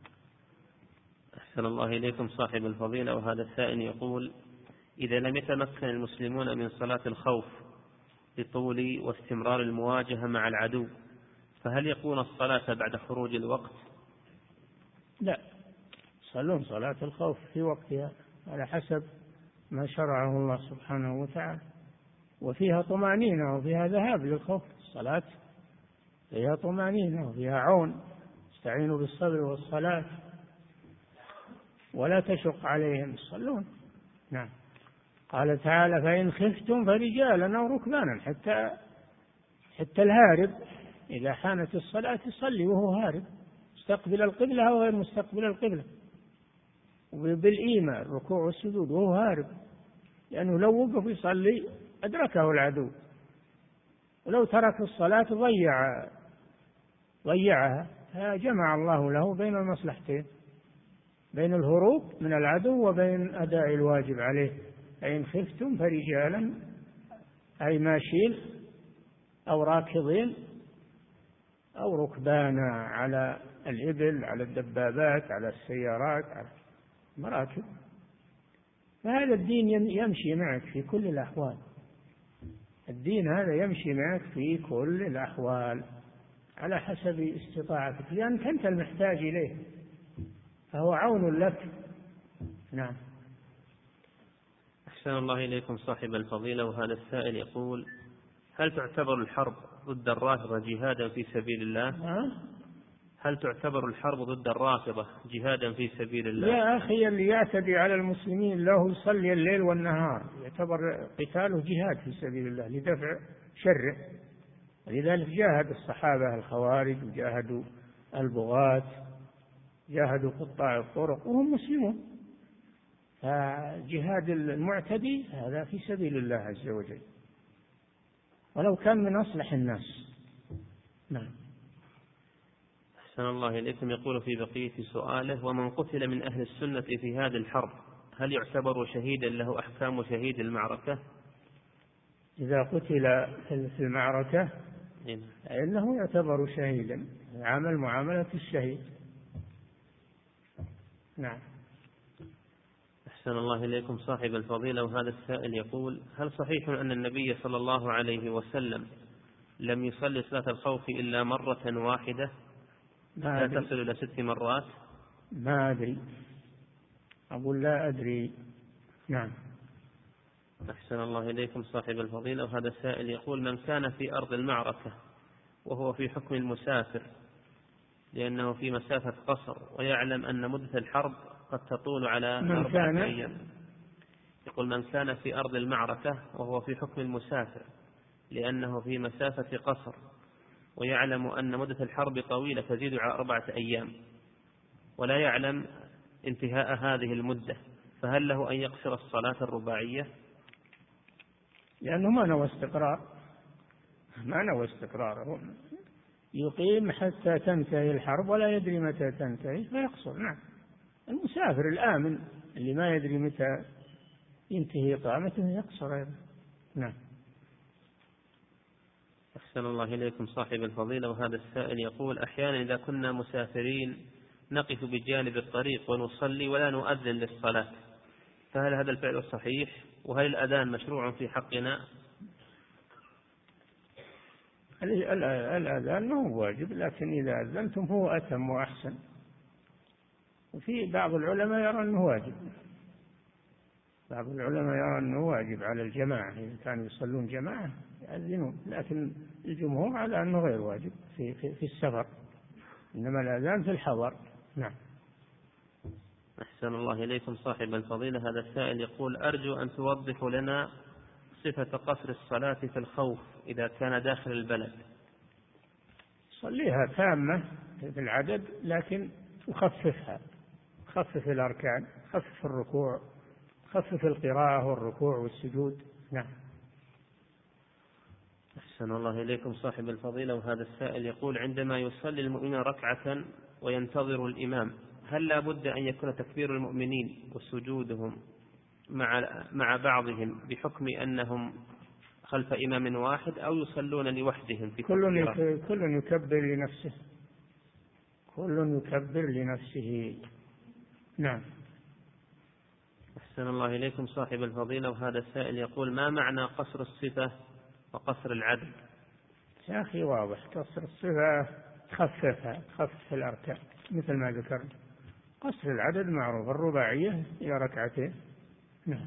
أحسن الله إليكم صاحب الفضيلة. وهذا السائل يقول: إذا لم يتمكن المسلمون من صلاة الخوف لطول واستمرار المواجهة مع العدو، فهل يكون الصلاة بعد خروج الوقت؟ لا، صلون صلاة الخوف في وقتها على حسب ما شرعه الله سبحانه وتعالى، وفيها طمأنينة وفيها ذهاب للخوف. الصلاة فيها طمأنينة وفيها عون، استعينوا بالصبر والصلاة ولا تشق عليهم يصلون. نعم. قال تعالى: فإن خفتم فرجالا أو ركبانا، حتى الهارب إذا حانت الصلاة يصلي وهو هارب، مستقبل القبلة أو غير مستقبل القبلة، وبالإيمان الركوع والسجود وهو هارب، لأنه لو وقف يصلي أدركه العدو، ولو ترك الصلاة ضيعها. فجمع الله له بين المصلحتين، بين الهروب من العدو وبين أداء الواجب عليه. فإن خفتم فرجالا، أي ماشين أو راكضين أو ركبانا على الإبل، على الدبابات، على السيارات، على المراكب. فهذا الدين يمشي معك في كل الأحوال. الدين هذا يمشي معك في كل الأحوال على حسب استطاعتك، لأنك أنت المحتاج إليه، فهو عون لك. نعم. أحسن الله إليكم صاحب الفضيلة. وهذا السائل يقول: هل تعتبر الحرب ضد الرافضة جهادا في سبيل الله؟ هل تعتبر الحرب ضد الرافضة جهادا في سبيل الله؟ يا أخي، اللي يعتدي على المسلمين له يصلي الليل والنهار يعتبر قتاله جهاد في سبيل الله لدفع شره. ولذلك جاهد الصحابة الخوارج، وجاهدوا البغاة، جاهدوا قطاع الطرق وهم مسلمون. فجهاد المعتدي هذا في سبيل الله عز وجل، ولو كان من أصلح الناس. نعم. أحسن الله إليكم. يقول في بقية سؤاله: ومن قتل من أهل السنة في هذه الحرب هل يعتبر شهيدا له أحكام شهيد المعركة؟ إذا قتل في المعركة فإنه يعتبر شهيدا، عمل معاملة الشهيد. نعم. أحسن الله إليكم صاحب الفضيلة. وهذا السائل يقول: هل صحيح أن النبي صلى الله عليه وسلم لم يصلي صلاة الخوف إلا مرة واحدة لا تصل إلى 6 مرات؟ ما أدري، أقول لا أدري. نعم. أحسن الله إليكم صاحب الفضيلة. وهذا السائل يقول: من كان في أرض المعركة وهو في حكم المسافر لأنه في مسافة قصر ويعلم أن مدة الحرب قد تطول على 4 أيام. يقول: من كان في أرض المعركة وهو في حكم المسافر لأنه في مسافة قصر ويعلم أن مدة الحرب طويلة تزيد على 4 أيام ولا يعلم انتهاء هذه المدة، فهل له أن يقصر الصلاة الرباعية؟ لأنه ما نوى استقرار، يقيم حتى تنتهي الحرب ولا يدري متى تنتهي فيقصر. نعم. المسافر الآمن اللي ما يدري متى ينتهي إقامته يقصر أيضا. نعم. أحسن الله إليكم صاحب الفضيلة. وهذا السائل يقول: أحيانا إذا كنا مسافرين نقف بجانب الطريق ونصلي ولا نؤذن للصلاة، فهل هذا الفعل صحيح؟ وهل الأذان مشروع في حقنا؟ الأذان ما هو واجب، لكن إذا أذنتم هو أتم وأحسن. وفي بعض العلماء يرى أنه واجب، بعض العلماء يرى أنه واجب على الجماعة، إذا كانوا يصلون جماعة يأذنون، لكن الجمهور على أنه غير واجب في السفر، إنما الأذان في الحضر. نعم. أحسن الله إليكم صاحب الفضيلة. هذا السائل يقول: أرجو أن توضحوا لنا صفة قصر الصلاة في الخوف إذا كان داخل البلد. صليها تامة في العدد، لكن تخففها، خفف الأركان، خفف الركوع، خفف القراءة والركوع والسجود. نعم. أحسن الله إليكم صاحب الفضيلة. وهذا السائل يقول: عندما يصلي المؤمن ركعة وينتظر الإمام هل لا بد أن يكون تكبير المؤمنين وسجودهم مع بعضهم بحكم أنهم خلف إمام واحد، أو يصلون لوحدهم في كل يكبر لنفسه، كل يكبر لنفسه. نعم. أحسن الله إليكم صاحب الفضيلة. وهذا السائل يقول: ما معنى قصر الصفة وقصر العدد؟ يا أخي واضح، قصر الصفة تخففها، تخفف الأركان مثل ما ذكرت. قصر العدد معروف، الرباعية إلى 2 ركعتين. نعم.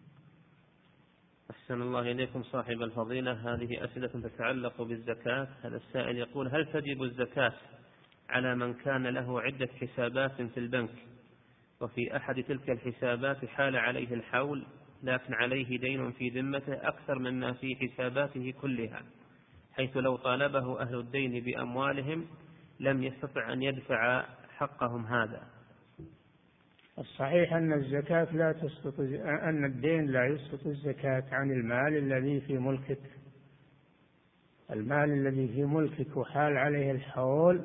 أحسن الله إليكم صاحب الفضيلة. هذه أسئلة تتعلق بالزكاة. هذا السائل يقول: هل تجب الزكاة على من كان له عدة حسابات في البنك وفي أحد تلك الحسابات حال عليه الحول لكن عليه دين في ذمته أكثر مما في حساباته كلها، حيث لو طالبه أهل الدين بأموالهم لم يستطع أن يدفع حقهم هذا؟ الصحيح أن الزكاة لا تسقط، أن الدين لا يسقط الزكاة عن المال الذي في ملكك. المال الذي في ملكك وحال عليه الحول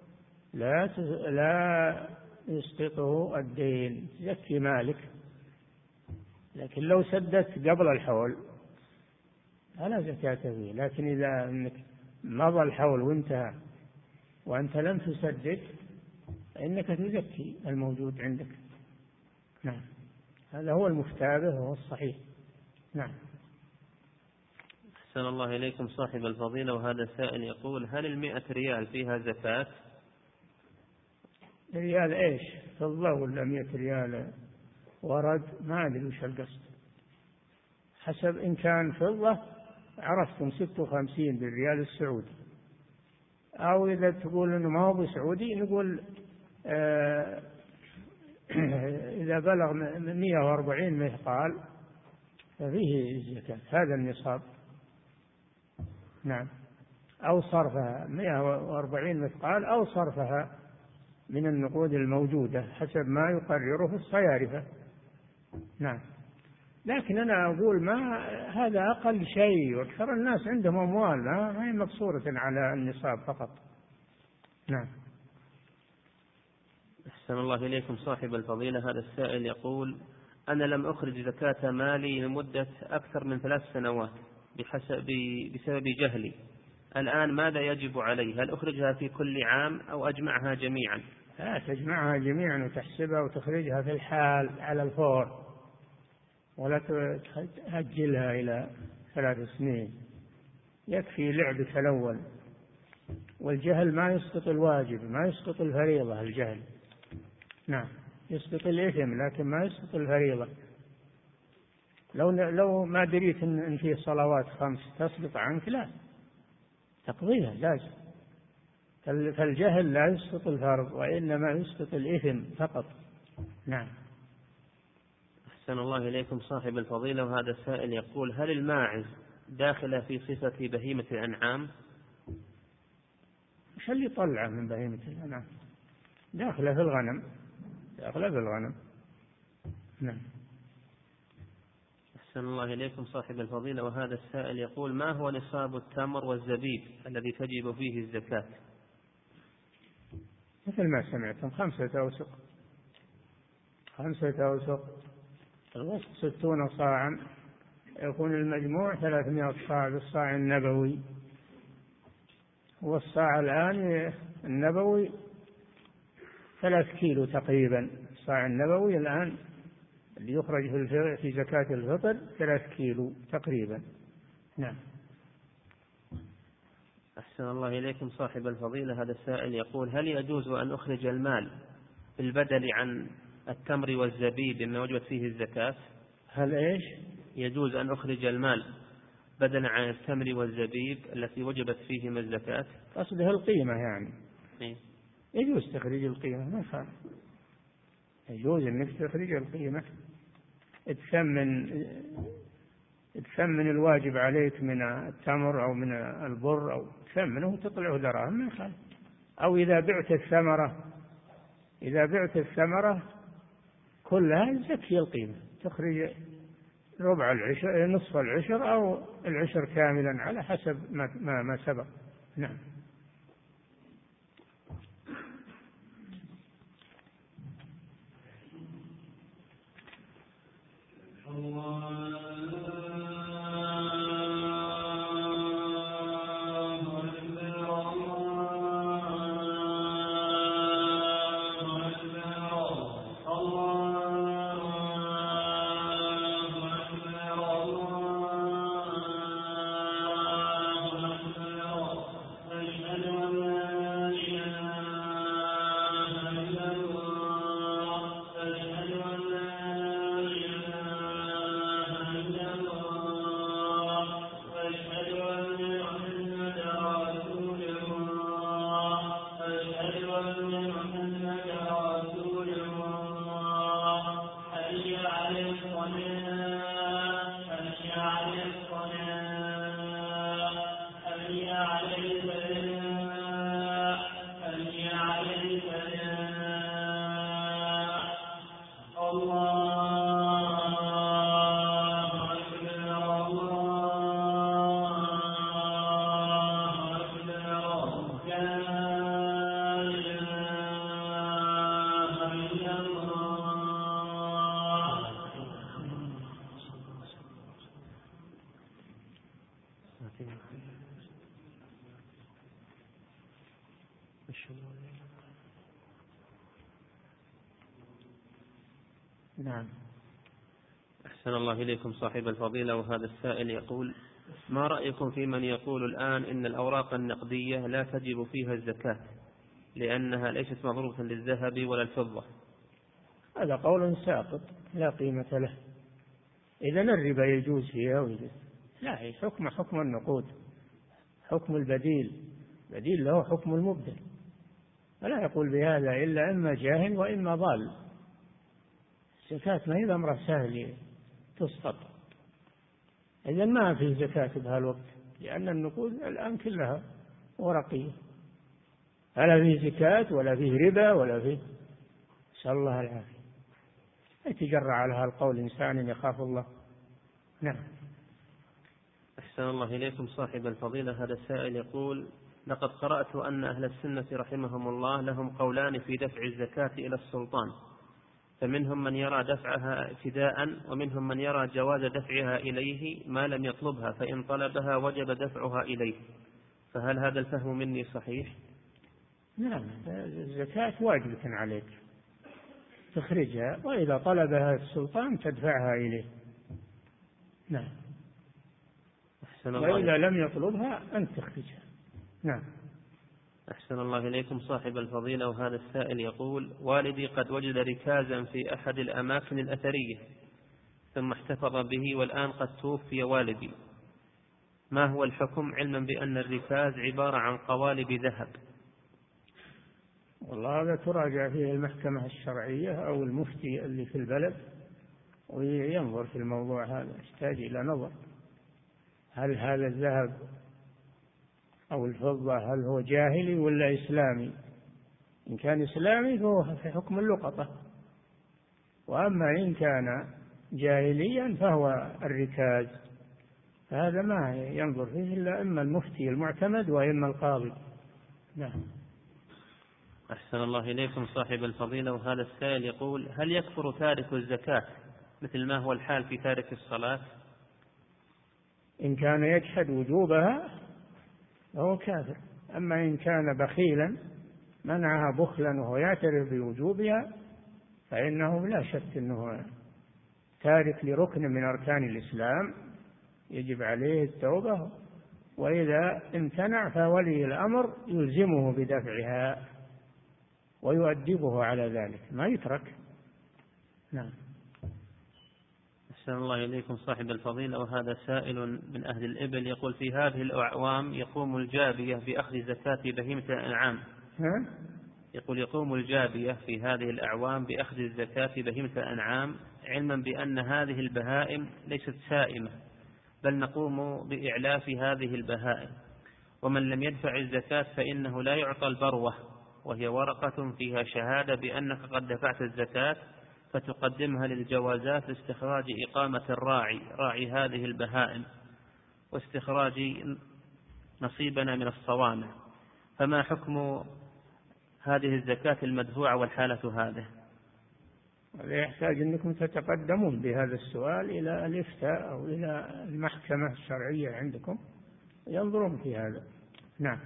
لا يسقطه الدين، زكي مالك. لكن لو سددت قبل الحول فلا زكاة فيه، لكن إذا أنك مضى الحول وانتهى وأنت لم تسدد فإنك تزكي الموجود عندك. نعم، هذا هو المفتى وهو الصحيح. نعم. أحسن الله إليكم صاحب الفضيلة، وهذا سائل يقول: هل 100 ريال فيها زكاة؟ ريال إيش؟ فضة ولا 100 ريال ورد؟ ما أدري وش القصد. حسب، إن كان فضة عرفتم 56 بالريال السعودي، أو إذا تقول إنه ما هو بسعودي نقول إذا بلغ 140 مثقال ففيه الزكاة، هذا النصاب. نعم، أو صرفها 140 مثقال أو صرفها من النقود الموجودة حسب ما يقرره في الصيارفة. نعم، لكن أنا أقول ما هذا أقل شيء، وأكثر الناس عندهم أموال ما هي مقصورة على النصاب فقط. نعم. أحسن الله إليكم صاحب الفضيلة، هذا السائل يقول: أنا لم أخرج زكاة مالي لمدة أكثر من 3 سنوات بسبب جهلي، الآن ماذا يجب علي؟ هل أخرجها في كل عام أو أجمعها جميعا؟ لا، تجمعها جميعا وتحسبها وتخرجها في الحال على الفور، ولا تأجلها إلى 3 سنين. يكفي لعبك الأول، والجهل ما يسقط الواجب، ما يسقط الفريضة الجهل. نعم، يسقط الإثم لكن ما يسقط الفريضة. لو ما دريت إن فيه صلوات 5 تسقط عنك، لا تقضيها لازم. فالجهل لا يسقط الفرض، وإنما يسقط الإثم فقط. نعم. أحسن الله إليكم صاحب الفضيلة، وهذا السائل يقول: هل الماعز داخلة في صفة بهيمة الأنعام؟ وش اللي طلع من بهيمة الأنعام؟ داخلة في الغنم، داخلة في الغنم. نعم. أحسن الله إليكم صاحب الفضيلة، وهذا السائل يقول: ما هو نصاب التمر والزبيب الذي تجب فيه الزكاة؟ مثل ما سمعتم 5 أوسق. 5 أوسق، الوسق 60 صاعا، يكون المجموع 300 صاع بالصاع النبوي. والصاع الآن النبوي 3 كيلو تقريبا. الصاع النبوي الآن اللي يخرج في زكاة الفطر 3 كيلو تقريبا. نعم. أحسن الله إليكم صاحب الفضيلة، هذا السائل يقول: هل يجوز أن أخرج المال بالبدل عن التمر والزبيب مما وجبت فيه الزكاة؟ هل إيش؟ يجوز أن أخرج المال بدلا عن التمر والزبيب التي وجبت فيهما الزكاة؟ قصده القيمة يعني. إيه؟ يجوز تخريج القيمة، ما فعل. يجوز أنك تخرج القيمة، تثمن الواجب عليك من التمر أو من البر، أو تثمنه وتطلعه دراهم، ما يخالف. أو إذا بعت الثمرة كلها زكي القيمة، تخرج ربع العشر، نصف العشر، أو العشر كاملا على حسب ما سبق. نعم. نعم. أحسن الله إليكم صاحب الفضيلة، وهذا السائل يقول: ما رأيكم في من يقول الآن إن الأوراق النقدية لا تجب فيها الزكاة لأنها ليست مضروبة للذهب ولا الفضة؟ هذا قول ساقط لا قيمة له. إذا الربا يجوز فيها لا، هي حكم النقود، حكم البديل له حكم المبدل، فلا يقول بهذا إلا إما جاهل وإما ضال. الزكاة ما هي أمر سهل تسقط، إذا ما في زكاة بهالوقت، لأن النقود الآن كلها ورقية، فلا فيه زكاة ولا فيه ربا ولا فيه، نسأل الله العافية. يتجرع على هالقول إنسان يخاف الله. نعم. أحسن الله إليكم صاحب الفضيلة، هذا السائل يقول: لقد قرأت أن أهل السنة رحمهم الله لهم قولان في دفع الزكاة إلى السلطان، فمنهم من يرى دفعها ابتداء، ومنهم من يرى جواز دفعها إليه ما لم يطلبها، فإن طلبها وجب دفعها إليه، فهل هذا الفهم مني صحيح؟ نعم، الزكاة واجبة عليك تخرجها، وإذا طلبها السلطان تدفعها إليه. نعم. وإذا لم يطلبها أنت تخرجها. نعم. أحسن الله إليكم صاحب الفضيلة، وهذا السائل يقول: والدي قد وجد ركازا في أحد الأماكن الأثرية ثم احتفظ به، والآن قد توفي والدي، ما هو الحكم علما بأن الركاز عبارة عن قوالب ذهب؟ والله هذا تراجع فيه المحكمة الشرعية أو المفتي اللي في البلد وينظر في الموضوع هذا، يحتاج إلى نظر. هل هذا الذهب أو الفضة هل هو جاهلي ولا إسلامي؟ إن كان إسلامي فهو في حكم اللقطة، وأما إن كان جاهليا فهو الركاز، فهذا ما ينظر فيه إلا إما المفتي المعتمد وإما القاضي. نعم. أحسن الله إليكم صاحب الفضيلة، وهذا السائل يقول: هل يكفر تارك الزكاة مثل ما هو الحال في تارك الصلاة؟ إن كان يجحد وجوبها فهو كافر، أما إن كان بخيلا منعها بخلا وهو يعترف بوجوبها فإنه لا شك أنه تارك لركن من أركان الإسلام يجب عليه التوبة، وإذا امتنع فولي الأمر يلزمه بدفعها ويؤدبه على ذلك، ما يترك. نعم. أحسن الله إليكم صاحب الفضيلة، وهذا سائل من أهل الإبل يقول: في هذه الأعوام يقوم الجابية بأخذ زكاة بهيمة الأنعام. يقول: يقوم الجابية في هذه الأعوام بأخذ الزكاة بهيمة الأنعام، علما بأن هذه البهائم ليست سائمة، بل نقوم بإعلاف هذه البهائم، ومن لم يدفع الزكاة فإنه لا يعطى البروة، وهي ورقة فيها شهادة بأنك قد دفعت الزكاة، فتقدمها للجوازات لاستخراج إقامة راعي هذه البهائم واستخراج نصيبنا من الصوامع، فما حكم هذه الزكاة المدفوعة والحالة هذه؟ يحتاج أنكم تتقدمون بهذا السؤال إلى الإفتاء أو إلى المحكمة الشرعية عندكم ينظرون في هذا. نعم.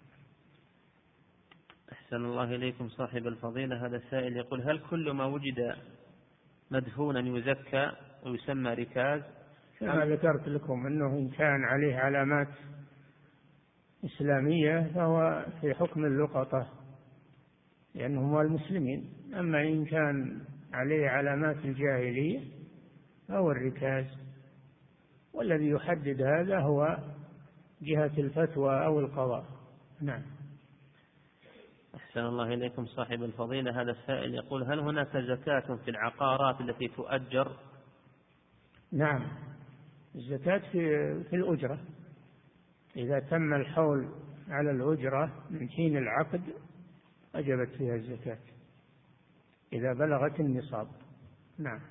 أحسن الله إليكم صاحب الفضيلة، هذا السائل يقول: هل كل ما وجد مدفونا يزكى ويسمى ركاز؟ كما ذكرت لكم أنه إن كان عليه علامات إسلامية فهو في حكم اللقطة لأنهم المسلمين، أما إن كان عليه علامات الجاهلية فهو الركاز، والذي يحدد هذا هو جهة الفتوى أو القضاء. نعم. أحسن الله إليكم صاحب الفضيلة، هذا السائل يقول: هل هناك زكاة في العقارات التي تؤجر؟ نعم، الزكاة في الأجرة، إذا تم الحول على الأجرة من حين العقد وجبت فيها الزكاة إذا بلغت النصاب. نعم.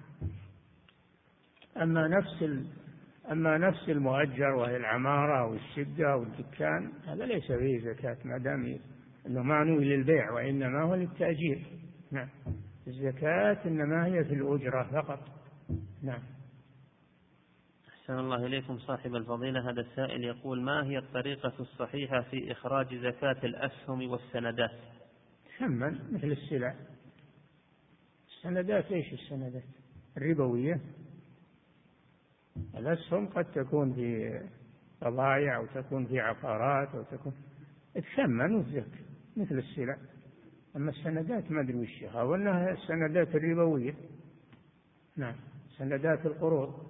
أما نفس المؤجر وهي العمارة أو الشقة أو الدكان هذا ليس فيه زكاة ما دام أنه معنوي للبيع، وإنما هو للتأجير. نعم. الزكاة إنما هي في الأجرة فقط. نعم. أحسن الله إليكم صاحب الفضيلة، هذا السائل يقول: ما هي الطريقة الصحيحة في إخراج زكاة الأسهم والسندات؟ ثمن مثل السلع. السندات إيش السندات؟ الربوية. الأسهم قد تكون في بضائع أو تكون في عقارات أو تكون تثمن وتزكى مثل السلع. أما السندات ما أدري وش هي، وأنها السندات الربوية. نعم، سندات القروض.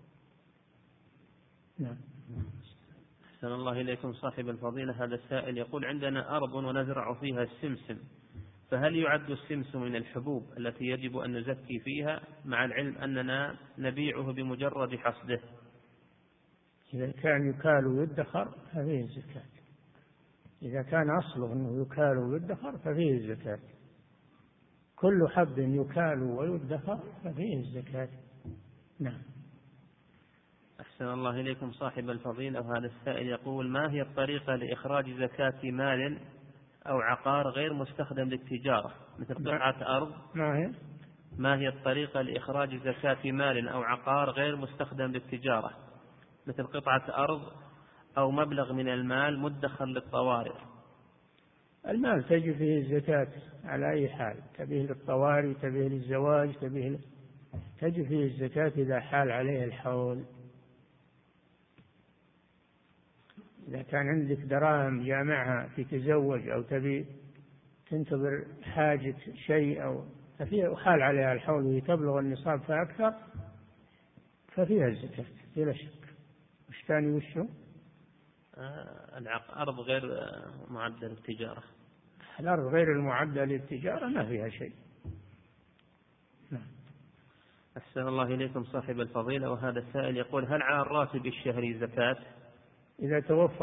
نعم. أحسن الله إليكم صاحب الفضيلة. هذا السائل يقول: عندنا أرض ونزرع فيها السمسم، فهل يعد السمسم من الحبوب التي يجب أن نزكي فيها، مع العلم أننا نبيعه بمجرد حصده؟ إذا كان يكال ويدخر ففيه الزكاة. إذا كان أصله أنه يكال ويدخر ففيه الزكاة. كل حب يكال ويدخر ففيه الزكاة. نعم. أحسن الله إليكم صاحب الفضيلة. وهذا السائل يقول: ما هي الطريقة لإخراج زكاة مال أو عقار غير مستخدم للتجارة مثل قطعة أرض؟ ما هي الطريقة لإخراج زكاة مال أو عقار غير مستخدم للتجارة مثل قطعة أرض أو مبلغ من المال مدخر للطوارئ؟ المال تجب فيه الزكاة على أي حال، تبيه للطوارئ، تبيه للزواج، تجب فيه الزكاة إذا حال عليه الحول. إذا كان عندك دراهم جامعها تتزوج أو تبي تنتظر حاجة شيء أو ففيها حال عليها الحول وهي تبلغ النصاب فأكثر ففيها الزكاة بلا شك. وش ثاني وشو؟ الأرض غير معدة للتجارة. الأرض غير المعدة للتجارة ما فيها شيء. أحسن الله إليكم صاحب الفضيلة. وهذا السائل يقول: هل على الراتب الشهري زكاة؟ إذا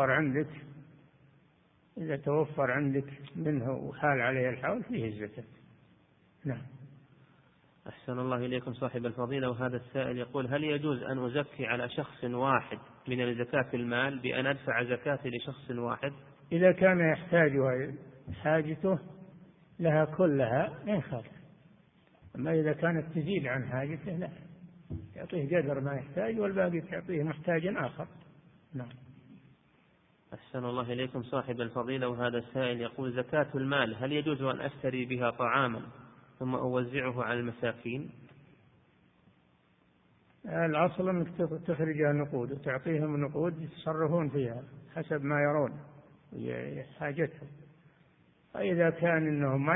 توفر عندك منه وحال عليه الحول فيه الزكاة. نعم. أحسن الله إليكم صاحب الفضيلة. وهذا السائل يقول: هل يجوز أن أزكي على شخص واحد من الزكاة المال بأن أدفع زكاة لشخص واحد؟ إذا كان يحتاجها حاجته لها كلها لا يخالف. أما إذا كانت تزيد عن حاجته لا، يعطيه قدر ما يحتاج والباقي تعطيه محتاجا آخر. نعم. أحسن الله إليكم صاحب الفضيلة. وهذا السائل يقول: زكاة المال هل يجوز أن أشتري بها طعاما ثم أوزعه على المساكين؟ الأصل أنك تخرجها نقود وتعطيهم نقود يتصرفون فيها حسب ما يرون حاجتهم. فإذا كان إنهم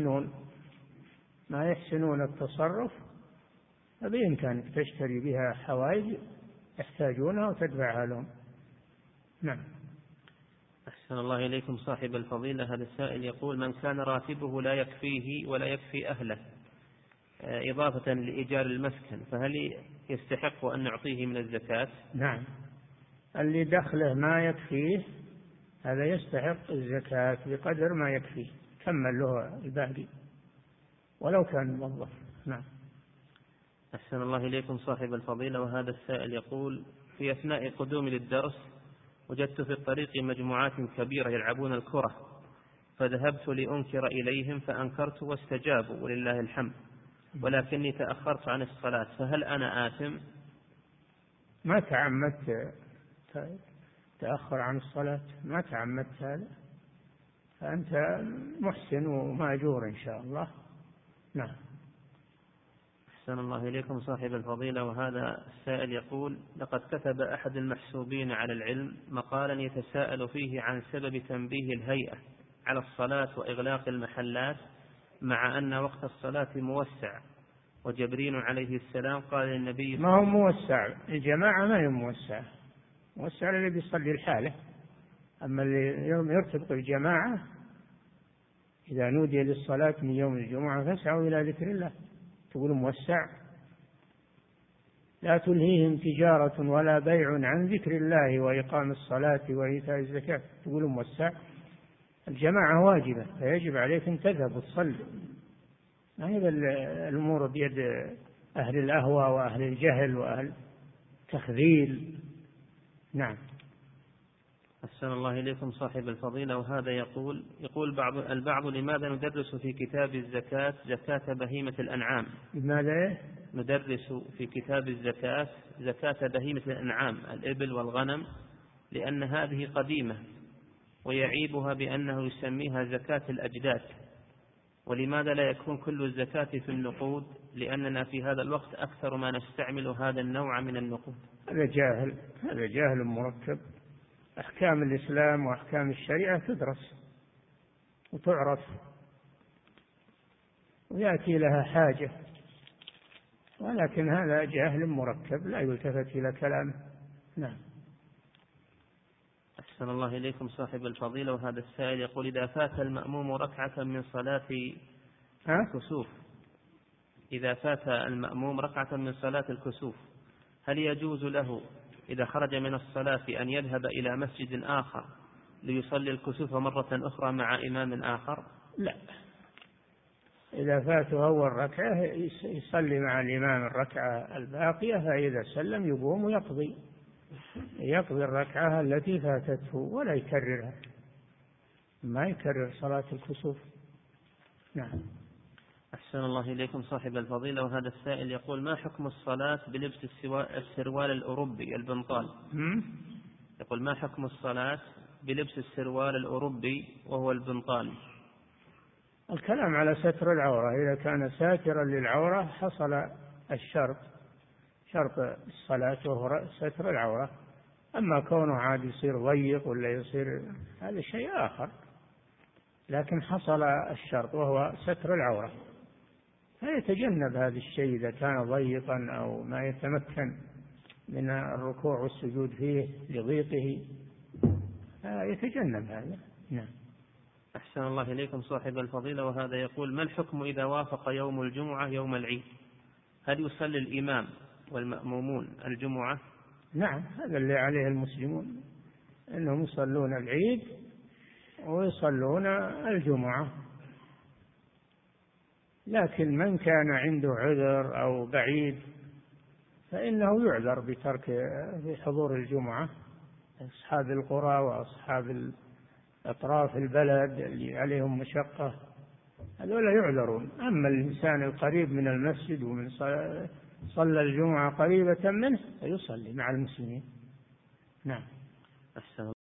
ما يحسنون التصرف فبإمكانك تشتري بها حوائج يحتاجونها وتدفعها لهم. نعم. أحسن الله إليكم صاحب الفضيلة. هذا السائل يقول: من كان راتبه لا يكفيه ولا يكفي أهله إضافة لإيجار المسكن، فهل يستحق أن نعطيه من الزكاة؟ نعم، اللي دخله ما يكفيه هذا يستحق الزكاة بقدر ما يكفيه، كمل له الباقي ولو كان موظف. نعم. أحسن الله إليكم صاحب الفضيلة. وهذا السائل يقول: في أثناء قدومي للدرس وجدت في الطريق مجموعات كبيرة يلعبون الكرة، فذهبت لأنكر إليهم فأنكرت واستجابوا ولله الحمد، ولكني تأخرت عن الصلاة، فهل أنا آثم؟ ما تعمدت تأخر عن الصلاة، ما تعمدت هذا، فأنت محسن ومأجور إن شاء الله. نعم. أحسن الله إليكم صاحب الفضيلة. وهذا السائل يقول: لقد كتب أحد المحسوبين على العلم مقالا يتساءل فيه عن سبب تنبيه الهيئة على الصلاة وإغلاق المحلات مع أن وقت الصلاة موسع، وجبريل عليه السلام قال للنبي ما هو موسع، الجماعة ما هي موسع اللي بيصلي الحالة، أما اللي يرتبط الجماعة إذا نودي للصلاة من يوم الجمعة فاسعوا إلى ذكر الله، تقول موسع. لا تلهيهم تجارة ولا بيع عن ذكر الله وإقام الصلاة وإيتاء الزكاة، تقول موسع. الجماعة واجبة فيجب عليك أن تذهب وتصلي، ما هي الأمور بيد أهل الأهوى وأهل الجهل وأهل التخذيل. نعم. أحسن الله إليكم صاحب الفضيلة. وهذا يقول البعض: لماذا ندرس في كتاب الزكاة زكاة بهيمة الأنعام؟ لماذا ندرس في كتاب الزكاة زكاة بهيمة الأنعام الإبل والغنم، لأن هذه قديمة، ويعيبها بأنه يسميها زكاة الأجداد، ولماذا لا يكون كل الزكاة في النقود؟ لأننا في هذا الوقت أكثر ما نستعمل هذا النوع من النقود. هذا جاهل مركب. أحكام الإسلام وأحكام الشريعة تدرس وتعرف ويأتي لها حاجة، ولكن هذا جاهل مركب لا يلتفت إلى كلامه. نعم. أحسن الله إليكم صاحب الفضيلة. وهذا السائل يقول: إذا فات المأموم ركعة من صلاة الكسوف، إذا فات المأموم ركعة من صلاة الكسوف، هل يجوز له إذا خرج من الصلاة أن يذهب إلى مسجد آخر ليصلي الكسوف مرة أخرى مع إمام آخر؟ لا، إذا فاته أول ركعة يصلي مع الإمام الركعة الباقية، فإذا سلم يقوم ويقضي الركعة التي فاتته ولا يكررها، ما يكرر صلاة الكسوف. نعم. أحسن الله إليكم صاحب الفضيلة. وهذا السائل يقول: ما حكم الصلاة بلبس السروال الأوروبي البنطال؟ يقول: ما حكم الصلاة بلبس السروال الأوروبي وهو البنطال؟ الكلام على ستر العورة. إذا كان ساترا للعورة حصل الشرط، شرط الصلاة وهو ستر العورة. أما كونه عاد يصير ضيق ولا يصير، هذا شيء آخر، لكن حصل الشرط وهو ستر العورة، فيتجنب هذا الشيء إذا كان ضيقا أو ما يتمكن من الركوع والسجود فيه لضيقه، يتجنب هذا. نعم. أحسن الله إليكم صاحب الفضيلة. وهذا يقول: ما الحكم إذا وافق يوم الجمعة يوم العيد؟ هل يصلي الإمام والمأمومون الجمعة؟ نعم، هذا اللي عليه المسلمون، أنهم يصلون العيد ويصلون الجمعة. لكن من كان عنده عذر أو بعيد فإنه يعذر بحضور الجمعة. أصحاب القرى وأصحاب أطراف البلد اللي عليهم مشقة هذولا يعذرون. أما الإنسان القريب من المسجد ومن صلى الجمعة قريبة منه فيصلي مع المسلمين. نعم. أحسن